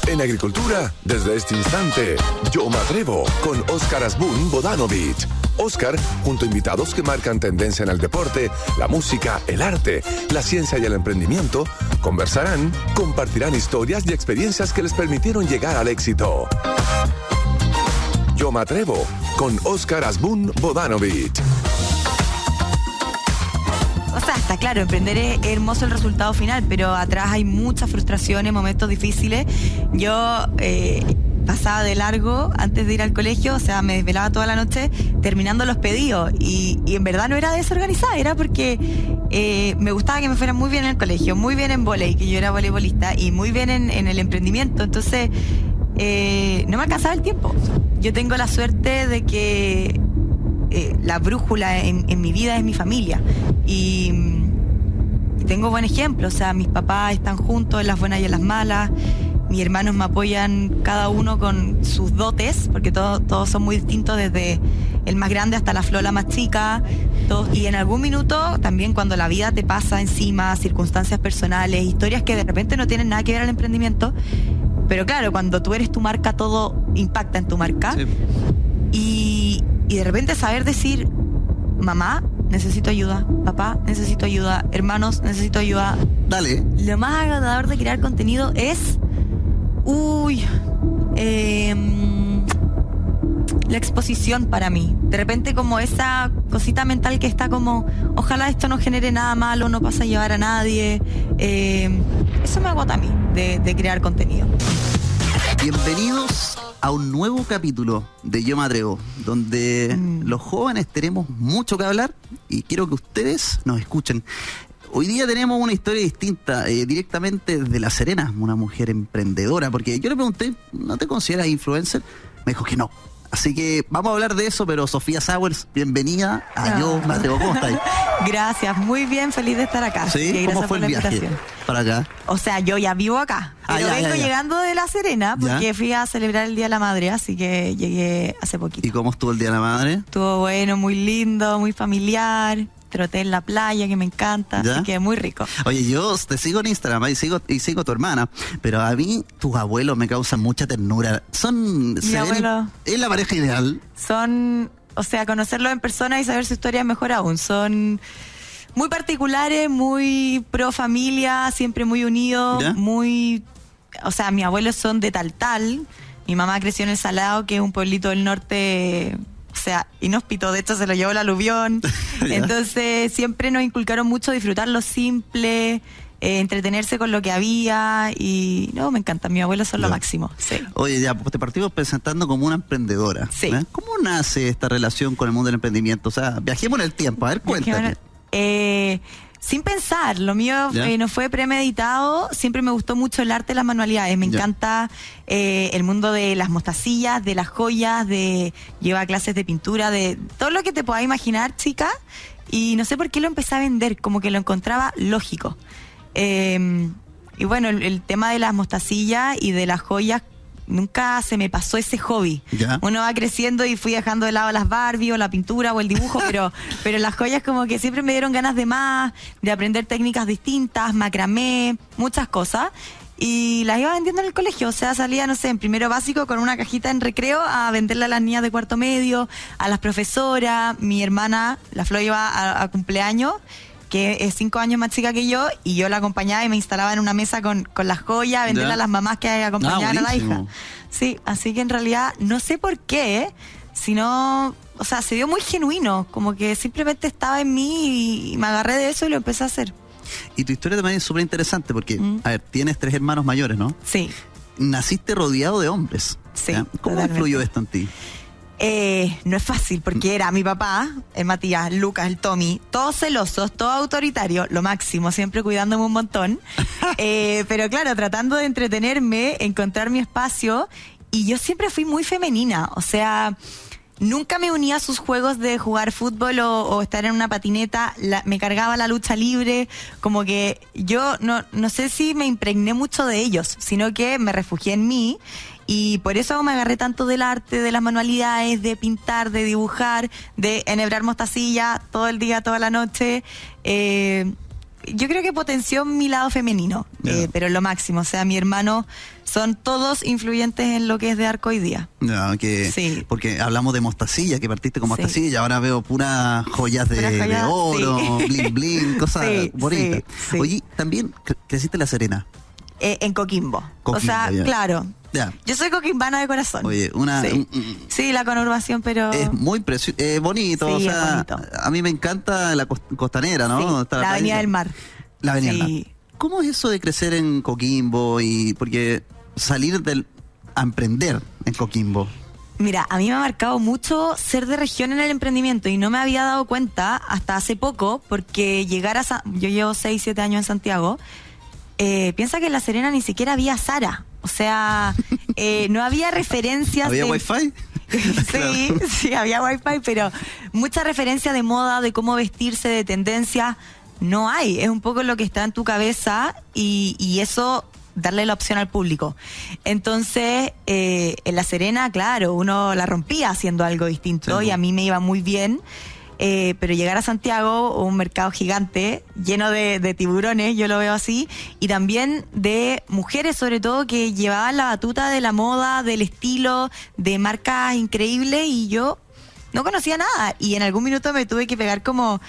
En agricultura, desde este instante, Yo Me Atrevo, con Óscar Asbun Bodanovich. Óscar, junto a invitados que marcan tendencia en el deporte, la música, el arte, la ciencia y el emprendimiento, conversarán, compartirán historias y experiencias que les permitieron llegar al éxito. Yo Me Atrevo, con Óscar Asbun Bodanovich. O sea, está claro, emprender es hermoso el resultado final, pero atrás hay muchas frustraciones, momentos difíciles. Yo pasaba de largo antes de ir al colegio, o sea, me desvelaba toda la noche terminando los pedidos. Y en verdad no era desorganizada, era porque me gustaba que me fuera muy bien en el colegio, muy bien en vóley, que yo era voleibolista, y muy bien en el emprendimiento. Entonces, no me alcanzaba el tiempo. Yo tengo la suerte de que la brújula en mi vida es mi familia. Y tengo buen ejemplo, o sea, mis papás están juntos en las buenas y en las malas, mis hermanos me apoyan cada uno con sus dotes, porque todos son muy distintos, desde el más grande hasta la Flola más chica, y en algún minuto también cuando la vida te pasa encima, circunstancias personales, historias que de repente no tienen nada que ver al emprendimiento, pero claro, cuando tú eres tu marca, todo impacta en tu marca. Sí. Y de repente saber decir, mamá, necesito ayuda, papá, necesito ayuda, hermanos, necesito ayuda. Dale. Lo más agradable de crear contenido es la exposición para mí. De repente como esa cosita mental que está como, ojalá esto no genere nada malo, no pasa a llevar a nadie. Eso me agota a mí de crear contenido. Bienvenidos a un nuevo capítulo de Yo Me Atrevo, donde los jóvenes tenemos mucho que hablar y quiero que ustedes nos escuchen. Hoy día tenemos una historia distinta, directamente desde La Serena, una mujer emprendedora, porque yo le pregunté, ¿no te consideras influencer? Me dijo que no. Así que vamos a hablar de eso, pero Sofía Sowers, bienvenida a Yo Me Atrevo. ¿Cómo estás? Gracias, muy bien, feliz de estar acá. ¿Sí? ¿Cómo fue el viaje para acá? O sea, yo ya vivo acá, pero vengo llegando de La Serena, porque fui a celebrar el Día de la Madre, así que llegué hace poquito. ¿Y cómo estuvo el Día de la Madre? Estuvo bueno, muy lindo, muy familiar. Troté en la playa, que me encanta, así que muy rico. Oye, yo te sigo en Instagram y sigo a tu hermana, pero a mí tus abuelos me causan mucha ternura. Mi abuelo es la pareja ideal. O sea, conocerlos en persona y saber su historia es mejor aún. Son muy particulares, muy pro familia, siempre muy unidos, o sea, mis abuelos son de Taltal, mi mamá creció en El Salado, que es un pueblito del norte, o sea, inhóspito, de hecho se lo llevó el aluvión. Entonces siempre nos inculcaron mucho disfrutar lo simple, entretenerse con lo que había, y no, me encanta, mis abuelos son lo máximo. Sí. Oye, ya, pues te partimos presentando como una emprendedora. Sí. ¿Cómo nace esta relación con el mundo del emprendimiento? O sea, viajemos en el tiempo, a ver, cuéntame. Sin pensar, lo mío no fue premeditado, siempre me gustó mucho el arte y las manualidades, me encanta el mundo de las mostacillas, de las joyas, llevar clases de pintura, de todo lo que te puedas imaginar, chica, y no sé por qué lo empecé a vender, como que lo encontraba lógico. Y bueno, el tema de las mostacillas y de las joyas, nunca se me pasó ese hobby. Uno va creciendo y fui dejando de lado las Barbie o la pintura o el dibujo, pero las joyas como que siempre me dieron ganas de más, de aprender técnicas distintas, macramé, muchas cosas. Y las iba vendiendo en el colegio, o sea, salía, no sé, en primero básico con una cajita en recreo a venderle a las niñas de cuarto medio, a las profesoras. Mi hermana, la Flo, iba a cumpleaños, que es 5 años más chica que yo, y yo la acompañaba y me instalaba en una mesa con las joyas, a venderle a las mamás que acompañaban a la hija. Sí, así que en realidad no sé por qué, sino, o sea, se dio muy genuino, como que simplemente estaba en mí y me agarré de eso y lo empecé a hacer. Y tu historia también es súper interesante porque, a ver, tienes 3 hermanos mayores, ¿no? Sí. Naciste rodeado de hombres. Sí. ¿Cómo influyó esto en ti? No es fácil, porque era mi papá, el Matías, Lucas, el Tommy, todos celosos, todos autoritarios, lo máximo, siempre cuidándome un montón. Pero claro, tratando de entretenerme, encontrar mi espacio, y yo siempre fui muy femenina, o sea, nunca me unía a sus juegos de jugar fútbol o estar en una patineta, me cargaba la lucha libre, como que yo no sé si me impregné mucho de ellos, sino que me refugié en mí. Y por eso me agarré tanto del arte, de las manualidades, de pintar, de dibujar, de enhebrar mostacilla todo el día, toda la noche. yo creo que potenció mi lado femenino, pero lo máximo. O sea, mi hermano son todos influyentes en lo que es de Arco hoy día. No, Sí. Porque hablamos de Mostacilla, que partiste con Sí. Mostacilla, y ahora veo puras joyas de oro, sí. bling bling, cosas Sí, bonitas. sí. Oye, también creciste en La Serena. En Coquimbo. O Coquimbo, sea, ya. claro. Ya. Yo soy coquimbana de corazón. Oye, Sí, la conurbación, pero... es muy bonito, Sí, o es sea, bonito. a mí me encanta la costanera, ¿no? Sí, Donde está la Avenida playa. del Mar. La Avenida del Sí. Mar. ¿Cómo es eso de crecer en Coquimbo y porque salir a emprender en Coquimbo? Mira, a mí me ha marcado mucho ser de región en el emprendimiento y no me había dado cuenta hasta hace poco, porque yo llevo 6, 7 años en Santiago. Piensa que en La Serena ni siquiera había Zara. O sea, no había referencias. ¿Había de... wifi? Sí, sí, había wifi, pero mucha referencia de moda, de cómo vestirse, de tendencia, no hay. Es un poco lo que está en tu cabeza y eso, darle la opción al público. Entonces, en La Serena, claro, uno la rompía haciendo algo distinto, Sí, y a mí me iba muy bien. Pero llegar a Santiago, un mercado gigante, lleno de tiburones, yo lo veo así, y también de mujeres sobre todo que llevaban la batuta de la moda, del estilo, de marcas increíbles, y yo no conocía nada. Y en algún minuto me tuve que pegar como,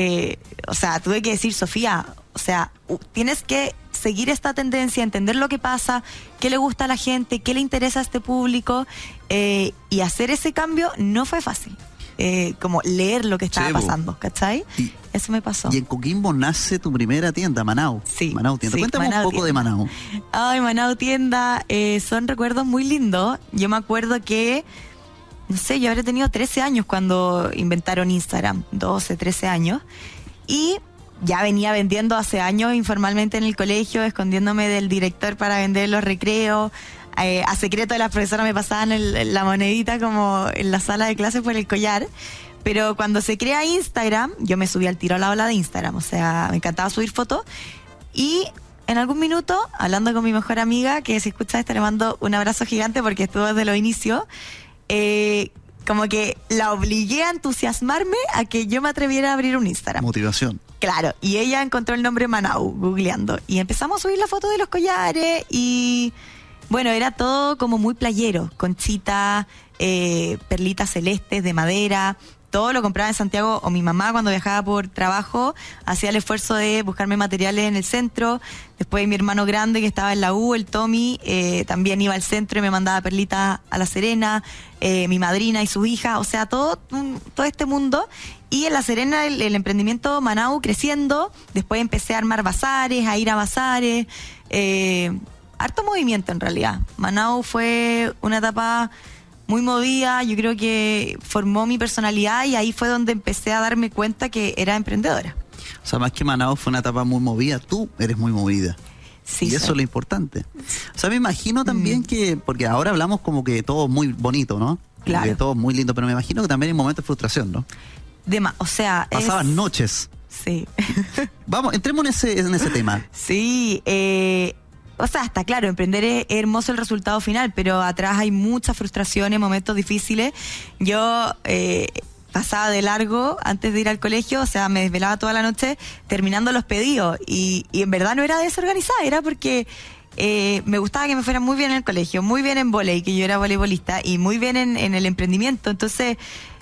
tuve que decir, Sofía, tienes que seguir esta tendencia, entender lo que pasa, qué le gusta a la gente, qué le interesa a este público, y hacer ese cambio no fue fácil. Como leer lo que estaba pasando, ¿cachai? Eso me pasó. Y en Coquimbo nace tu primera tienda, Manau. Sí. Manau Tienda. Sí, Cuéntame Manau un poco Tienda. de Manau. Ay, Manau Tienda, son recuerdos muy lindos. Yo me acuerdo que, no sé, yo habré tenido 13 años cuando inventaron Instagram, 12, 13 años. Y ya venía vendiendo hace años informalmente en el colegio, escondiéndome del director para vender los recreos. A secreto de las profesoras me pasaban la monedita como en la sala de clases por el collar. Pero cuando se crea Instagram, yo me subí al tiro a la ola de Instagram. O sea, me encantaba subir fotos. Y en algún minuto, hablando con mi mejor amiga, que si escucha esto le mando un abrazo gigante porque estuvo desde los inicios, como que la obligué a entusiasmarme a que yo me atreviera a abrir un Instagram. Motivación. Claro, y ella encontró el nombre Manau, googleando. Y empezamos a subir la foto de los collares y... Bueno, era todo como muy playero, conchita, perlitas celestes de madera. Todo lo compraba en Santiago, o mi mamá cuando viajaba por trabajo hacía el esfuerzo de buscarme materiales en el centro. Después mi hermano grande que estaba en la U, el Tommy, también iba al centro y me mandaba perlitas a La Serena, mi madrina y su hija, o sea, todo este mundo. Y en La Serena el emprendimiento Manau creciendo, después empecé a armar bazares, a ir a bazares, harto movimiento en realidad. Manau fue una etapa muy movida, yo creo que formó mi personalidad y ahí fue donde empecé a darme cuenta que era emprendedora. O sea, más que Manau fue una etapa muy movida, tú eres muy movida. Sí, y eso es lo importante. O sea, me imagino también que, porque ahora hablamos como que todo es muy bonito, ¿no? Como Claro. que todo es muy lindo, pero me imagino que también hay momentos de frustración, ¿no? Pasabas noches. Sí. Vamos, entremos en ese tema. Sí, está claro, emprender es hermoso el resultado final, pero atrás hay muchas frustraciones, momentos difíciles. Yo pasaba de largo antes de ir al colegio, o sea, me desvelaba toda la noche terminando los pedidos y en verdad no era desorganizada, era porque me gustaba que me fuera muy bien en el colegio, muy bien en vóley, que yo era voleibolista, y muy bien en el emprendimiento, entonces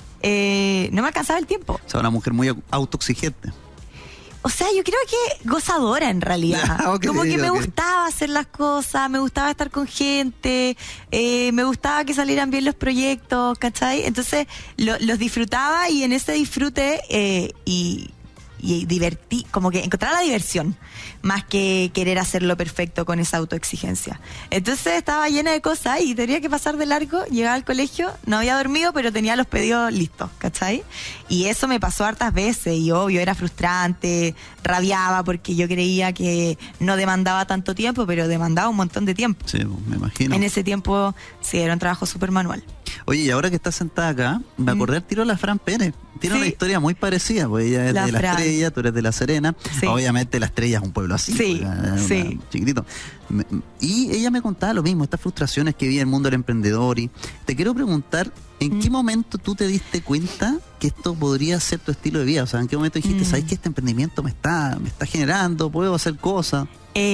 no me alcanzaba el tiempo. O sea, una mujer muy autoexigente. O sea, yo creo que gozadora en realidad. Okay, como que me okay. gustaba hacer las cosas, me gustaba estar con gente, me gustaba que salieran bien los proyectos, ¿cachai? Entonces los disfrutaba y en ese disfrute y divertí, como que encontrar la diversión, más que querer hacerlo perfecto con esa autoexigencia. Entonces estaba llena de cosas y tenía que pasar de largo, llegaba al colegio, no había dormido, pero tenía los pedidos listos, ¿cachai? Y eso me pasó hartas veces y obvio, era frustrante, rabiaba porque yo creía que no demandaba tanto tiempo, pero demandaba un montón de tiempo. Sí, me imagino. En ese tiempo, sí, era un trabajo súper manual. Oye, y ahora que estás sentada acá, me acordé al tiro de la Fran Pérez. Tiene una historia muy parecida, pues ella es de La Estrella, tú eres de La Serena. Sí. Obviamente La Estrella es un pueblo así, sí, sí. Chiquitito. Y ella me contaba lo mismo, estas frustraciones que vive el mundo del emprendedor. Y te quiero preguntar, ¿en qué momento tú te diste cuenta que esto podría ser tu estilo de vida? O sea, ¿en qué momento dijiste, sabes que este emprendimiento me está generando, puedo hacer cosas?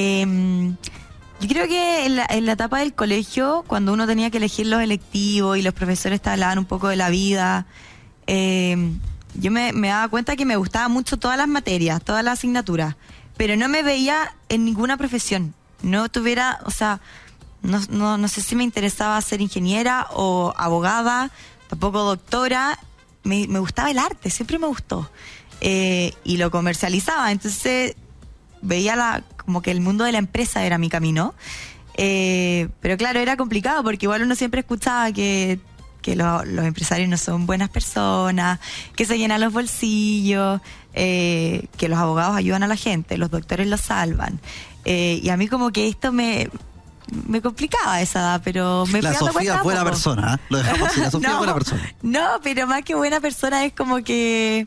Yo creo que en la etapa del colegio, cuando uno tenía que elegir los electivos y los profesores te hablaban un poco de la vida, yo me daba cuenta que me gustaban mucho todas las materias, todas las asignaturas, pero no me veía en ninguna profesión. No tuviera, o sea, no sé si me interesaba ser ingeniera o abogada, tampoco doctora. Me gustaba el arte, siempre me gustó. Y lo comercializaba, entonces veía como que el mundo de la empresa era mi camino. Pero claro, era complicado porque igual uno siempre escuchaba que los empresarios no son buenas personas, que se llenan los bolsillos, que los abogados ayudan a la gente, los doctores los salvan. Y a mí como que esto me complicaba a esa edad, pero me fui dando cuenta. La Sofía buena persona, ¿eh? Lo dejamos así, la Sofía buena persona. No, pero más que buena persona es como que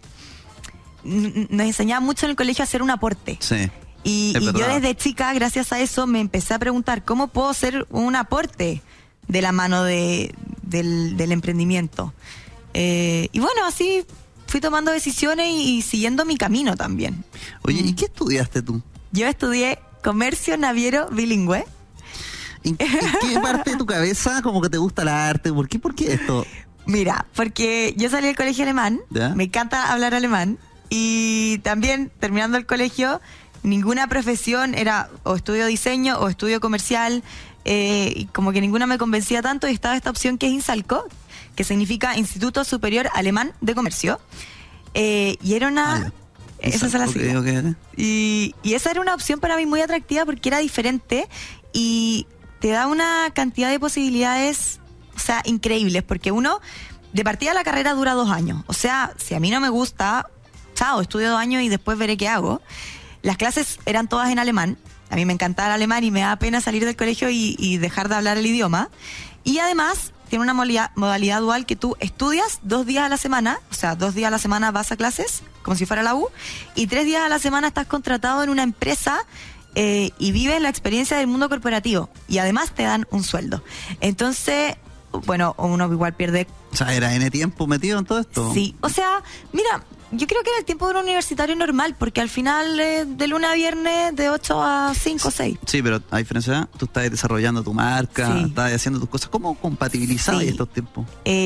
nos enseñaba mucho en el colegio a hacer un aporte. Sí. Y yo desde chica, gracias a eso, me empecé a preguntar cómo puedo hacer un aporte de la mano del emprendimiento. Y bueno, así fui tomando decisiones y siguiendo mi camino también. Oye, ¿y qué estudiaste tú? Yo estudié comercio naviero bilingüe. ¿En qué parte de tu cabeza como que te gusta el arte? ¿Por qué esto? Mira, porque yo salí del colegio alemán, ¿ya? Me encanta hablar alemán, y también terminando el colegio, ninguna profesión era o estudio diseño o estudio comercial, y como que ninguna me convencía tanto, y estaba esta opción que es INSALCO, que significa Instituto Superior Alemán de Comercio, y era una... esa es la sigla. Okay. Y esa era una opción para mí muy atractiva porque era diferente y te da una cantidad de posibilidades, o sea, increíbles, porque uno, de partida la carrera dura 2 años, o sea, si a mí no me gusta, chao, estudio 2 años y después veré qué hago. Las clases eran todas en alemán, a mí me encantaba el alemán y me da pena salir del colegio y dejar de hablar el idioma, y además tiene una modalidad dual que tú estudias 2 días a la semana, o sea, 2 días a la semana vas a clases, como si fuera la U, y 3 días a la semana estás contratado en una empresa y vives la experiencia del mundo corporativo, y además te dan un sueldo. Entonces, bueno, uno igual pierde... O sea, ¿era N tiempo metido en todo esto? Sí, o sea, mira, yo creo que era el tiempo de un universitario normal, porque al final de lunes a viernes de 8 a 5 o 6. Sí, pero a diferencia, tú estás desarrollando tu marca, sí, estás haciendo tus cosas. ¿Cómo compatibilizabas estos tiempos?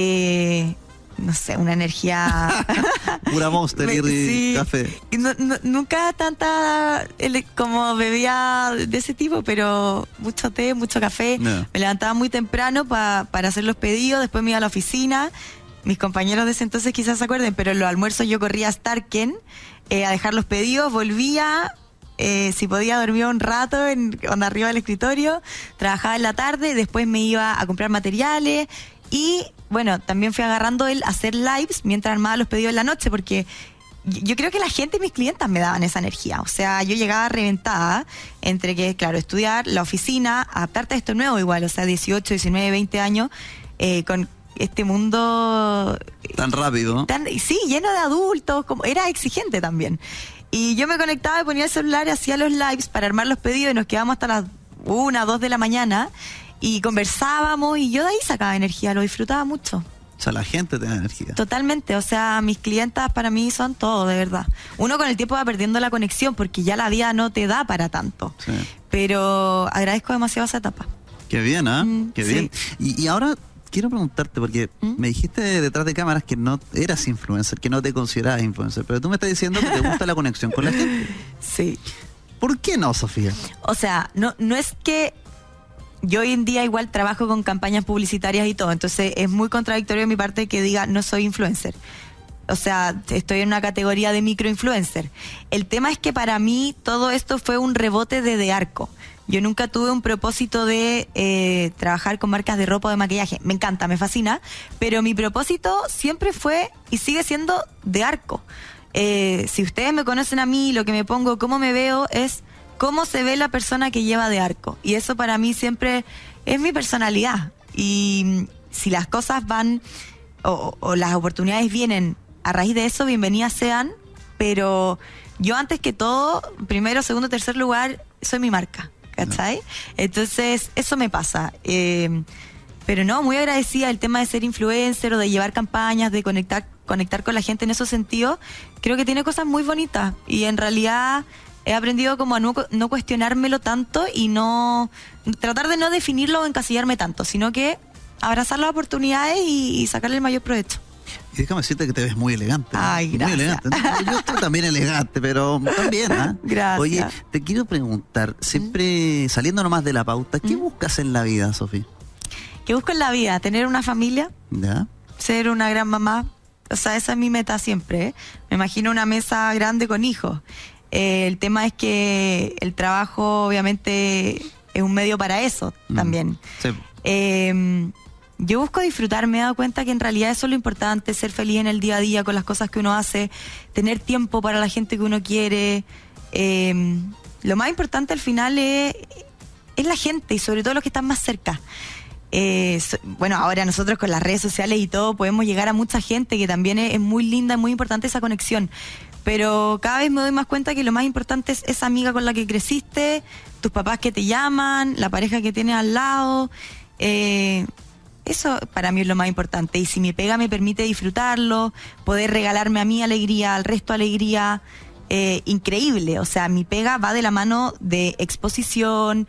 No sé, una energía... Pura Monster y café. Nunca tanta como bebía de ese tipo, pero mucho té, mucho café. No. Me levantaba muy temprano para hacer los pedidos, después me iba a la oficina. Mis compañeros de ese entonces quizás se acuerden, pero en los almuerzos yo corría a Starken a dejar los pedidos, volvía, si podía dormía un rato arriba del escritorio, trabajaba en la tarde, después me iba a comprar materiales y bueno, también fui agarrando el hacer lives mientras armaba los pedidos en la noche, porque yo creo que la gente y mis clientas me daban esa energía. O sea, yo llegaba reventada entre que, claro, estudiar, la oficina, adaptarte a esto nuevo igual, o sea, 18, 19, 20 años, con este mundo... Tan rápido. Sí, lleno de adultos, era exigente también. Y yo me conectaba y ponía el celular y hacía los lives para armar los pedidos y nos quedábamos hasta las 1, 2 de la mañana y conversábamos y yo de ahí sacaba energía, lo disfrutaba mucho. O sea, la gente te da energía. Totalmente, o sea, mis clientas para mí son todo, de verdad. Uno con el tiempo va perdiendo la conexión porque ya la vida no te da para tanto. Sí. Pero agradezco demasiado esa etapa. Qué bien, ¿eh? Qué bien. Sí. Y ahora quiero preguntarte, porque me dijiste detrás de cámaras que no eras influencer, que no te considerabas influencer, pero tú me estás diciendo que te gusta la conexión con la gente. Sí. ¿Por qué no, Sofía? O sea, no es que... Yo hoy en día igual trabajo con campañas publicitarias y todo, entonces es muy contradictorio de mi parte que diga no soy influencer. O sea, estoy en una categoría de microinfluencer. El tema es que para mí todo esto fue un rebote de arco. Yo nunca tuve un propósito de trabajar con marcas de ropa o de maquillaje. Me encanta, me fascina, pero mi propósito siempre fue y sigue siendo de arco. Si ustedes me conocen a mí, lo que me pongo, cómo me veo es... cómo se ve la persona que lleva de arco. Y eso para mí siempre es mi personalidad. Y si las cosas van o las oportunidades vienen a raíz de eso, bienvenidas sean, pero yo antes que todo, primero, segundo, tercer lugar, soy mi marca, ¿cachai? No. Entonces, eso me pasa. Pero no, muy agradecida el tema de ser influencer o de llevar campañas, de conectar con la gente en esos sentidos. Creo que tiene cosas muy bonitas y en realidad he aprendido como a no cuestionármelo tanto y no tratar de no definirlo o encasillarme tanto, sino que abrazar las oportunidades y sacarle el mayor provecho. Y déjame decirte que te ves muy elegante. Ay, gracias. Muy elegante. Yo estoy también elegante, pero también, ¿eh? Gracias. Oye, te quiero preguntar, siempre saliendo nomás de la pauta, ¿qué buscas en la vida, Sofía? ¿Qué busco en la vida? Tener una familia, ¿ya? Ser una gran mamá. O sea, esa es mi meta siempre, ¿eh? Me imagino una mesa grande con hijos. El tema es que el trabajo, obviamente, es un medio para eso también. Sí. Yo busco disfrutar, me he dado cuenta que en realidad eso es lo importante, ser feliz en el día a día con las cosas que uno hace, tener tiempo para la gente que uno quiere. Lo más importante al final es la gente y sobre todo los que están más cerca. Bueno, ahora nosotros con las redes sociales y todo podemos llegar a mucha gente que también es muy linda, es muy importante esa conexión. Pero cada vez me doy más cuenta que lo más importante es esa amiga con la que creciste, tus papás que te llaman, la pareja que tienes al lado. Eso para mí es lo más importante. Y si mi pega me permite disfrutarlo, poder regalarme a mí alegría, al resto alegría, increíble. O sea, mi pega va de la mano de exposición,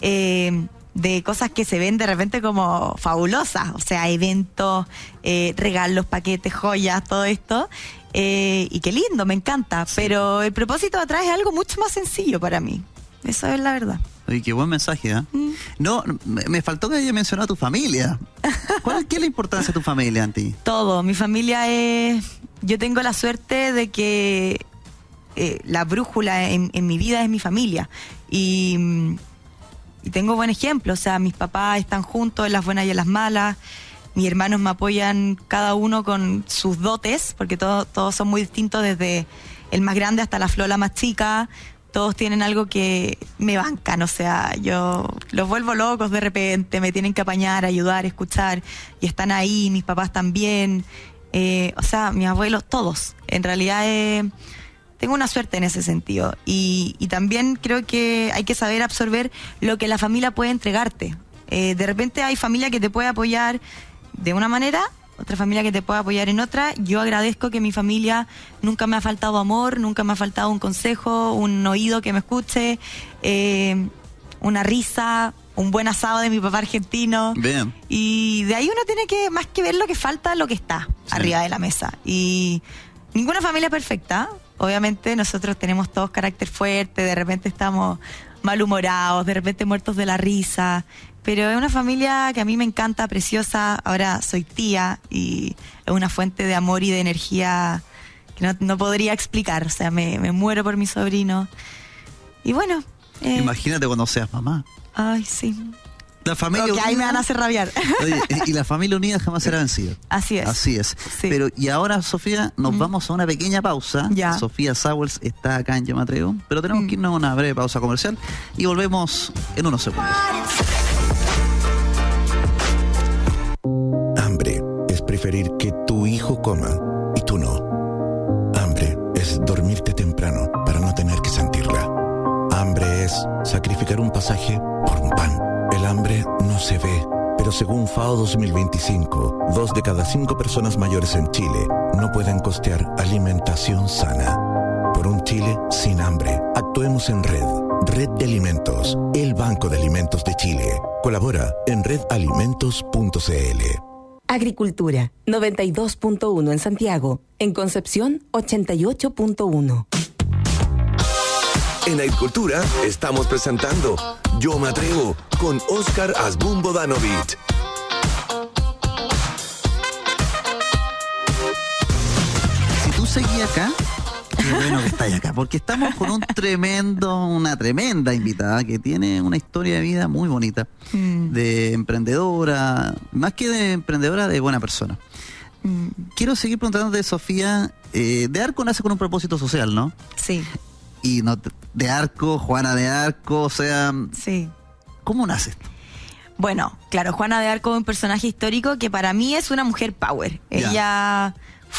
de cosas que se ven de repente como fabulosas. O sea, eventos, regalos, paquetes, joyas, todo esto. Y qué lindo, me encanta. Sí. Pero el propósito de atrás es algo mucho más sencillo para mí. Eso es la verdad. Oye, qué buen mensaje, ¿eh? No, me faltó que haya mencionado a tu familia. ¿Qué es la importancia de tu familia en ti? Todo, mi familia es... Yo tengo la suerte de que la brújula en mi vida es mi familia. Y tengo buen ejemplo, o sea, mis papás están juntos en las buenas y en las malas. Mis hermanos me apoyan cada uno con sus dotes, porque todos son muy distintos, desde el más grande hasta la Flo, la más chica. Todos tienen algo que me bancan, o sea, yo los vuelvo locos de repente, me tienen que apañar, ayudar, escuchar, y están ahí, mis papás también, o sea, mis abuelos, todos. En realidad tengo una suerte en ese sentido, y también creo que hay que saber absorber lo que la familia puede entregarte. De repente hay familia que te puede apoyar de una manera, otra familia que te puede apoyar en otra. Yo agradezco que mi familia nunca me ha faltado amor, nunca me ha faltado un consejo, un oído que me escuche, una risa, un buen asado de mi papá argentino. Bien. Y de ahí uno tiene que más que ver lo que falta, lo que está arriba de la mesa. Y ninguna familia es perfecta. Obviamente nosotros tenemos todos carácter fuerte, de repente estamos malhumorados, de repente muertos de la risa. Pero es una familia que a mí me encanta, preciosa. Ahora soy tía y es una fuente de amor y de energía que no podría explicar. O sea, me muero por mi sobrino. Y bueno. Imagínate cuando seas mamá. Ay, sí. La familia unida, ahí me van a hacer rabiar. Oye, y la familia unida jamás será vencida. Así es. Así es. Sí. Pero, y ahora, Sofía, nos vamos a una pequeña pausa. Ya. Sofía Sowers está acá en Yo Me Atrevo, pero tenemos que irnos a una breve pausa comercial y volvemos en unos segundos. Hambre es preferir que tu hijo coma y tú no. Hambre es dormirte temprano para no tener que sentirla. Hambre es sacrificar un pasaje por un pan. El hambre no se ve, pero según FAO 2025, 2 de cada 5 personas mayores en Chile no pueden costear alimentación sana. Por un Chile sin hambre, actuemos en red. Red de Alimentos, el Banco de Alimentos de Chile. Colabora en redalimentos.cl. Agricultura, 92.1 en Santiago. En Concepción, 88.1. En Agricultura estamos presentando Yo Me Atrevo con Óscar Asbun Bodanovich. Si tú seguías acá, qué bueno que estás acá, porque estamos con una tremenda invitada que tiene una historia de vida muy bonita, de emprendedora, más que de emprendedora, de buena persona. Quiero seguir preguntándote, Sofía, de Arco nace con un propósito social, ¿no? Sí. Y no de Arco, Juana de Arco, o sea... Sí. ¿Cómo nace esto? Bueno, claro, Juana de Arco es un personaje histórico que para mí es una mujer power. Ya. Ella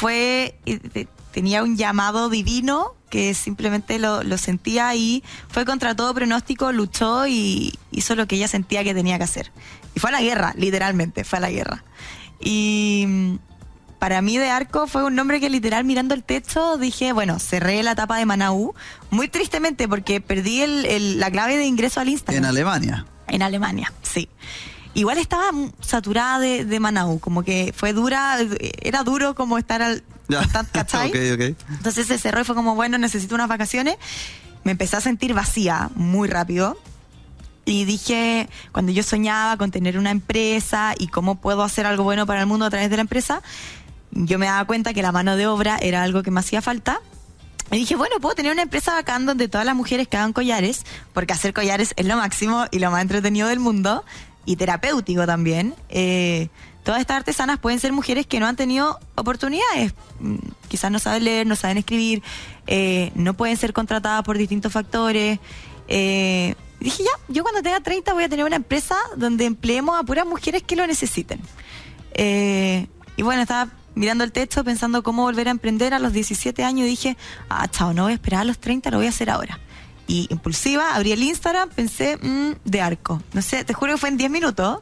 tenía un llamado divino que simplemente lo sentía y fue contra todo pronóstico, luchó y hizo lo que ella sentía que tenía que hacer. Y fue a la guerra, literalmente, fue a la guerra. Y para mí de Arco fue un nombre que literal mirando el techo dije, bueno, cerré la etapa de Manaú, muy tristemente porque perdí la clave de ingreso al Instagram. En Alemania. En Alemania, sí. Igual estaba saturada de Manaú, como que fue dura, era duro como estar ¿cachai? Ok. Entonces se cerró y fue como, bueno, necesito unas vacaciones. Me empecé a sentir vacía muy rápido. Y dije, cuando yo soñaba con tener una empresa y cómo puedo hacer algo bueno para el mundo a través de la empresa, yo me daba cuenta que la mano de obra era algo que me hacía falta. Y dije, bueno, puedo tener una empresa bacán donde todas las mujeres que hagan collares, porque hacer collares es lo máximo y lo más entretenido del mundo, y terapéutico también. Todas estas artesanas pueden ser mujeres que no han tenido oportunidades. Quizás no saben leer, no saben escribir, no pueden ser contratadas por distintos factores. Dije, ya, yo cuando tenga 30 voy a tener una empresa donde empleemos a puras mujeres que lo necesiten. Y bueno, estaba mirando el techo pensando cómo volver a emprender a los 17 años y dije, chao, no voy a esperar a los 30, lo voy a hacer ahora. Y impulsiva, abrí el Instagram, pensé, de Arco. No sé, te juro que fue en 10 minutos.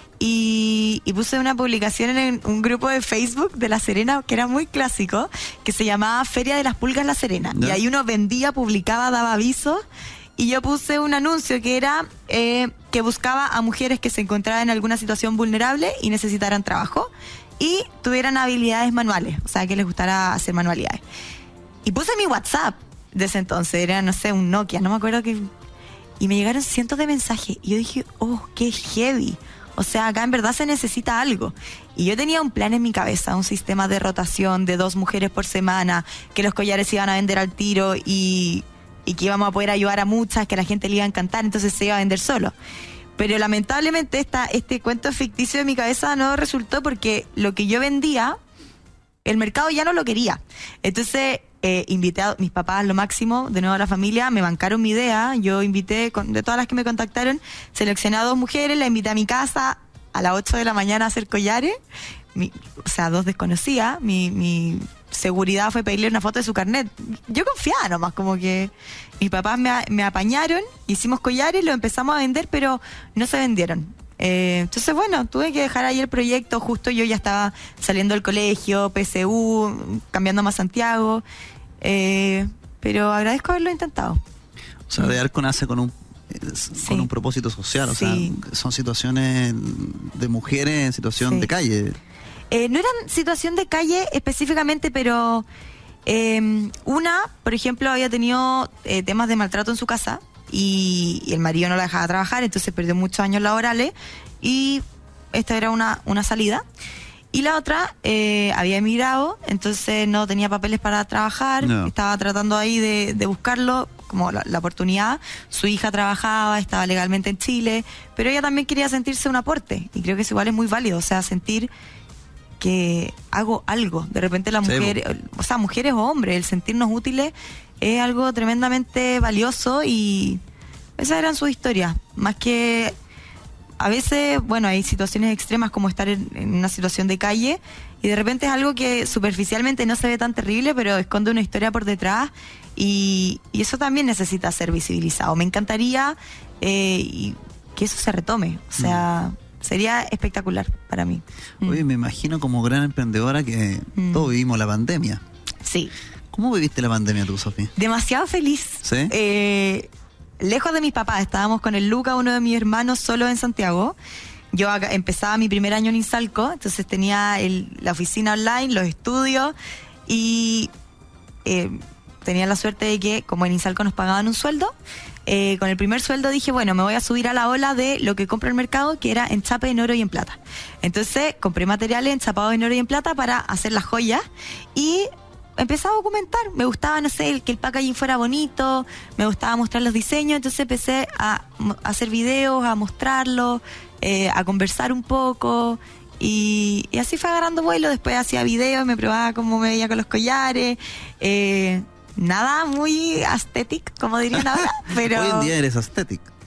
Y puse una publicación en un grupo de Facebook de La Serena, que era muy clásico, que se llamaba Feria de las Pulgas La Serena. ¿No? Y ahí uno vendía, publicaba, daba avisos. Y yo puse un anuncio que era que buscaba a mujeres que se encontraban en alguna situación vulnerable y necesitaran trabajo y tuvieran habilidades manuales, o sea, que les gustara hacer manualidades. Y puse mi WhatsApp de ese entonces, era, no sé, un Nokia, no me acuerdo qué. Y me llegaron cientos de mensajes y yo dije, oh, qué heavy. O sea, acá en verdad se necesita algo. Y yo tenía un plan en mi cabeza, un sistema de rotación de 2 mujeres por semana, que los collares se iban a vender al tiro y que íbamos a poder ayudar a muchas, que a la gente le iba a encantar, entonces se iba a vender solo. Pero lamentablemente este cuento ficticio de mi cabeza no resultó porque lo que yo vendía, el mercado ya no lo quería. Entonces invité a mis papás, lo máximo, de nuevo a la familia, me bancaron mi idea, yo invité, de todas las que me contactaron, seleccioné a 2 mujeres, las invité a mi casa a las 8 de la mañana a hacer collares, o sea, 2 desconocidas, mi seguridad fue pedirle una foto de su carnet. Yo confiaba nomás, como que mis papás me apañaron, hicimos collares, lo empezamos a vender, pero no se vendieron. Entonces, bueno, tuve que dejar ahí el proyecto, justo yo ya estaba saliendo del colegio, PSU, cambiándome a Santiago, pero agradezco haberlo intentado. O sea, de Arco nace con un propósito social, o sea, son situaciones de mujeres en situación de calle. No eran situación de calle específicamente, pero una, por ejemplo, había tenido temas de maltrato en su casa y el marido no la dejaba trabajar, entonces perdió muchos años laborales y esta era una salida. Y la otra había emigrado, entonces no tenía papeles para trabajar, estaba tratando ahí de buscarlo, como la oportunidad. Su hija trabajaba, estaba legalmente en Chile, pero ella también quería sentirse un aporte y creo que eso igual es muy válido, o sea, sentir que hago algo. De repente la mujer, o sea, mujeres o hombres, el sentirnos útiles es algo tremendamente valioso y esas eran sus historias. Más que a veces, bueno, hay situaciones extremas como estar en una situación de calle y de repente es algo que superficialmente no se ve tan terrible, pero esconde una historia por detrás y eso también necesita ser visibilizado. Me encantaría que eso se retome, o sea... Sería espectacular para mí. Oye, me imagino como gran emprendedora que todos vivimos la pandemia. Sí. ¿Cómo viviste la pandemia tú, Sofía? Demasiado feliz. ¿Sí? Lejos de mis papás, estábamos con el Luca, uno de mis hermanos, solo en Santiago. Yo empezaba mi primer año en Insalco, entonces tenía la oficina online, los estudios y tenía la suerte de que, como en Insalco nos pagaban un sueldo, con el primer sueldo dije, bueno, me voy a subir a la ola de lo que compro el mercado, que era enchape en oro y en plata. Entonces compré materiales enchapados en oro y en plata para hacer las joyas y empecé a documentar. Me gustaba, no sé, que el packaging fuera bonito, me gustaba mostrar los diseños, entonces empecé a hacer videos, a mostrarlos, a conversar un poco y así fue agarrando vuelo. Después hacía videos, me probaba cómo me veía con los collares, nada muy aesthetic, como dirían ahora, pero... Hoy en día eres aesthetic.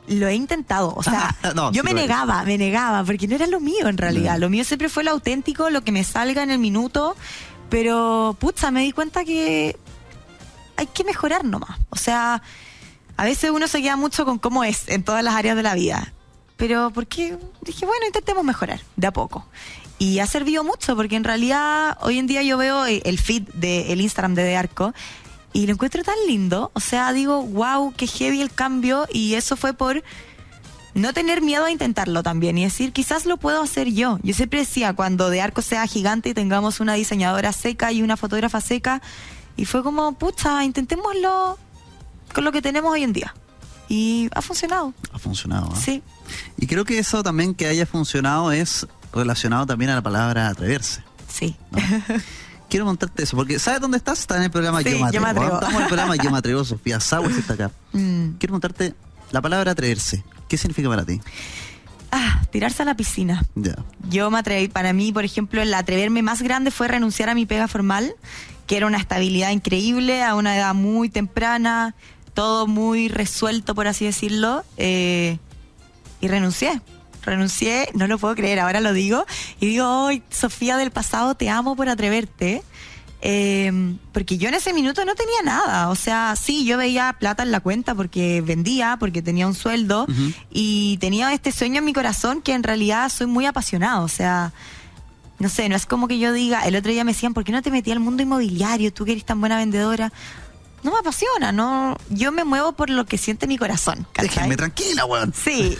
lo he intentado, o sea, No, yo sí me negaba, porque no era lo mío en realidad. Lo mío siempre fue lo auténtico, lo que me salga en el minuto, pero pucha, me di cuenta que hay que mejorar nomás. O sea, a veces uno se queda mucho con cómo es en todas las áreas de la vida, pero porque dije, bueno, intentemos mejorar de a poco. Y ha servido mucho, porque en realidad hoy en día yo veo el feed del Instagram de Arco y lo encuentro tan lindo. O sea, digo, wow, qué heavy el cambio. Y eso fue por no tener miedo a intentarlo también y decir, quizás lo puedo hacer yo. Yo siempre decía, cuando de Arco sea gigante y tengamos una diseñadora seca y una fotógrafa seca, y fue como, pucha, intentémoslo con lo que tenemos hoy en día. Y ha funcionado. Ha funcionado, ¿eh? Sí. Y creo que eso también que haya funcionado es relacionado también a la palabra atreverse. Sí. ¿No? Quiero montarte eso, porque ¿sabes dónde estás? Estás en el programa Sí, Yo Me Atrevo. Yo Me Atrevo. Estamos en el programa Yo Me Atrevo, Sofía Sauer está acá. Quiero montarte la palabra atreverse. ¿Qué significa para ti? Tirarse a la piscina. Ya. Yo me atreví, para mí, por ejemplo, el atreverme más grande fue renunciar a mi pega formal, que era una estabilidad increíble a una edad muy temprana, todo muy resuelto, por así decirlo, y renuncié, no lo puedo creer, ahora lo digo, y digo, ¡ay, Sofía del pasado, te amo por atreverte! Porque yo en ese minuto no tenía nada, o sea, sí, yo veía plata en la cuenta porque vendía, porque tenía un sueldo, y tenía este sueño en mi corazón que en realidad soy muy apasionado, o sea, no sé, no es como que yo diga, el otro día me decían, ¿por qué no te metí al mundo inmobiliario? Tú que eres tan buena vendedora. No me apasiona, no, yo me muevo por lo que siente mi corazón, ¿cachai? Déjenme tranquila, weón. Sí,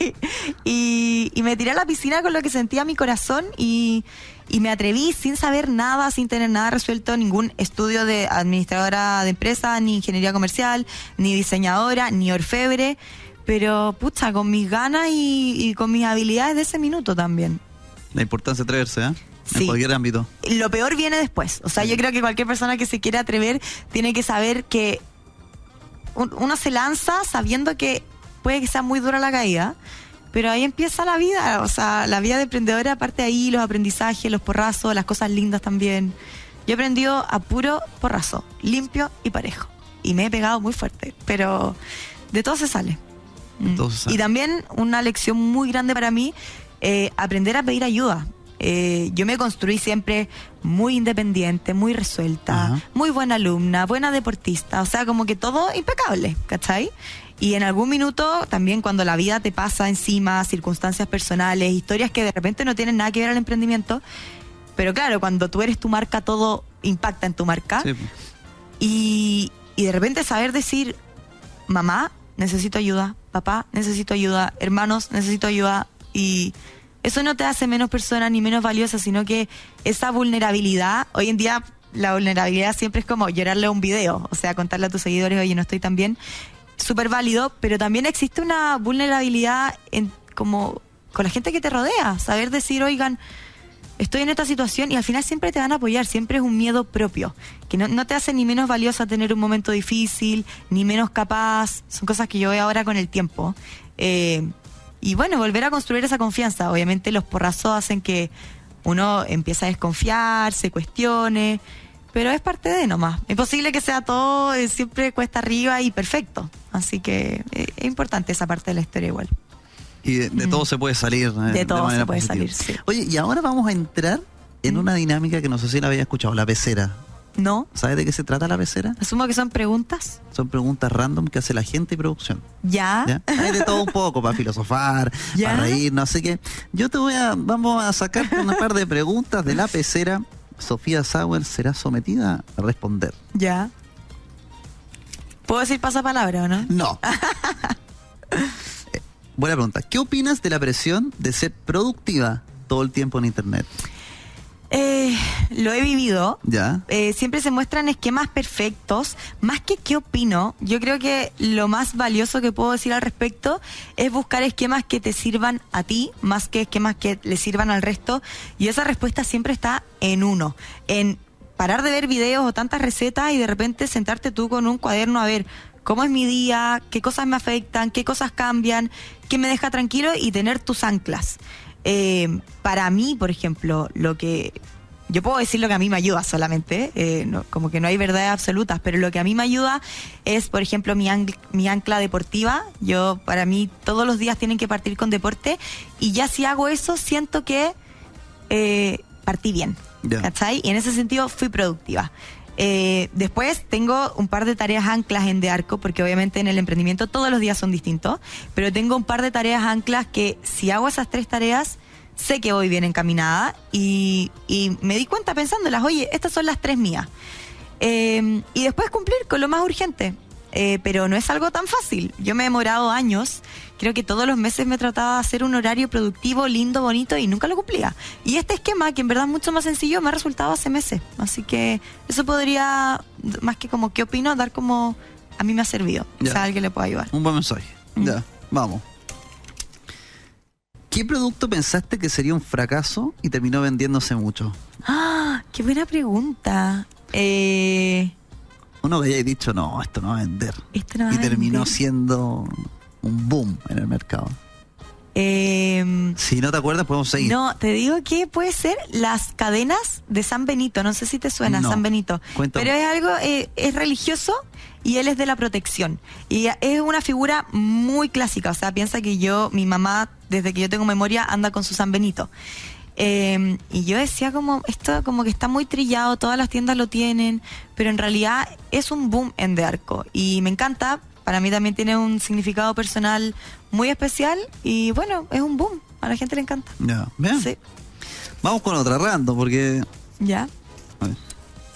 y me tiré a la piscina con lo que sentía mi corazón y me atreví sin saber nada, sin tener nada resuelto, ningún estudio de administradora de empresa, ni ingeniería comercial, ni diseñadora, ni orfebre, pero pucha, con mis ganas y con mis habilidades de ese minuto también. La importancia de atreverse, ¿eh? En Sí. cualquier ámbito. Lo peor viene después. O sea, yo creo que cualquier persona que se quiera atrever tiene que saber que uno se lanza sabiendo que puede que sea muy dura la caída, pero ahí empieza la vida. O sea, la vida de emprendedora parte de ahí, los aprendizajes, los porrazos, las cosas lindas también. Yo he aprendido a puro porrazo, limpio y parejo. Y me he pegado muy fuerte, pero de todo se sale. Y también una lección muy grande para mí, aprender a pedir ayuda. Yo me construí siempre muy independiente, muy resuelta, muy buena alumna, buena deportista, o sea, como que todo impecable, ¿cachai? Y en algún minuto también cuando la vida te pasa encima, circunstancias personales, historias que de repente no tienen nada que ver al emprendimiento, pero claro, cuando tú eres tu marca, todo impacta en tu marca. Sí. Y de repente saber decir, mamá, necesito ayuda, papá, necesito ayuda, hermanos, necesito ayuda, y eso no te hace menos persona ni menos valiosa, sino que esa vulnerabilidad, hoy en día la vulnerabilidad siempre es como llorarle a un video, o sea, contarle a tus seguidores, oye, no estoy tan bien, súper válido, pero también existe una vulnerabilidad como con la gente que te rodea, saber decir, oigan, estoy en esta situación, y al final siempre te van a apoyar, siempre es un miedo propio, que no te hace ni menos valiosa tener un momento difícil, ni menos capaz, son cosas que yo veo ahora con el tiempo. Y bueno, volver a construir esa confianza. Obviamente los porrazos hacen que uno empiece a desconfiar, se cuestione, pero es parte de nomás. Es posible que sea todo siempre cuesta arriba y perfecto. Así que es importante esa parte de la historia igual. Y de todo se puede salir. De todo se puede positiva. salir, sí. Oye, y ahora vamos a entrar en una dinámica que no sé si la había escuchado, la pecera. ¿No? ¿Sabes de qué se trata la pecera? Asumo que son preguntas. Son preguntas random que hace la gente y producción. ¿Ya? Hay de todo un poco, para filosofar, para reír, no sé qué. Yo vamos a sacar una par de preguntas de la pecera. Sofía Sauer será sometida a responder. ¿Ya? ¿Puedo decir pasapalabra o no? No. Buena pregunta. ¿Qué opinas de la presión de ser productiva todo el tiempo en internet? Lo he vivido. Ya. Siempre se muestran esquemas perfectos. Más que qué opino, yo creo que lo más valioso que puedo decir al respecto es buscar esquemas que te sirvan a ti, más que esquemas que le sirvan al resto. Y esa respuesta siempre está en uno. En parar de ver videos o tantas recetas y de repente sentarte tú con un cuaderno a ver cómo es mi día, qué cosas me afectan, qué cosas cambian, qué me deja tranquilo, y tener tus anclas. Para mí, por ejemplo, lo que yo puedo decir lo que a mí me ayuda solamente, como que no hay verdades absolutas, pero lo que a mí me ayuda es, por ejemplo, mi ancla deportiva. Para mí, todos los días tienen que partir con deporte, y ya si hago eso, siento que partí bien, ¿cachai? Y en ese sentido fui productiva. Después tengo un par de tareas anclas en De Arco, porque obviamente en el emprendimiento todos los días son distintos, pero tengo un par de tareas anclas que si hago esas 3 tareas, sé que voy bien encaminada, y me di cuenta pensándolas, oye, estas son las 3 mías. Y después cumplir con lo más urgente. Pero no es algo tan fácil. Yo me he demorado años. Creo que todos los meses me trataba de hacer un horario productivo, lindo, bonito, y nunca lo cumplía. Y este esquema, que en verdad es mucho más sencillo, me ha resultado hace meses. Así que eso podría, más que como qué opino, dar como a mí me ha servido. Quizá a alguien le pueda ayudar. Un buen mensaje. Ya, vamos. ¿Qué producto pensaste que sería un fracaso y terminó vendiéndose mucho? ¡Ah! ¡Qué buena pregunta! Uno que haya dicho, no, esto no va a vender. Esto no va y a terminó vender. siendo un boom en el mercado. Si no te acuerdas, podemos seguir. No, te digo que puede ser las cadenas de San Benito. No sé si te suena, No. San Benito. Cuéntame. Pero es algo, es religioso, y él es de la protección. Y es una figura muy clásica. O sea, piensa que mi mamá, desde que yo tengo memoria, anda con su San Benito. Y yo decía esto como que está muy trillado, todas las tiendas lo tienen, pero en realidad es un boom en De Arco. Y me encanta, para mí también tiene un significado personal muy especial, y bueno, es un boom, a la gente le encanta. Ya, bien. Sí. Vamos con otra random, porque... Ya. A ver.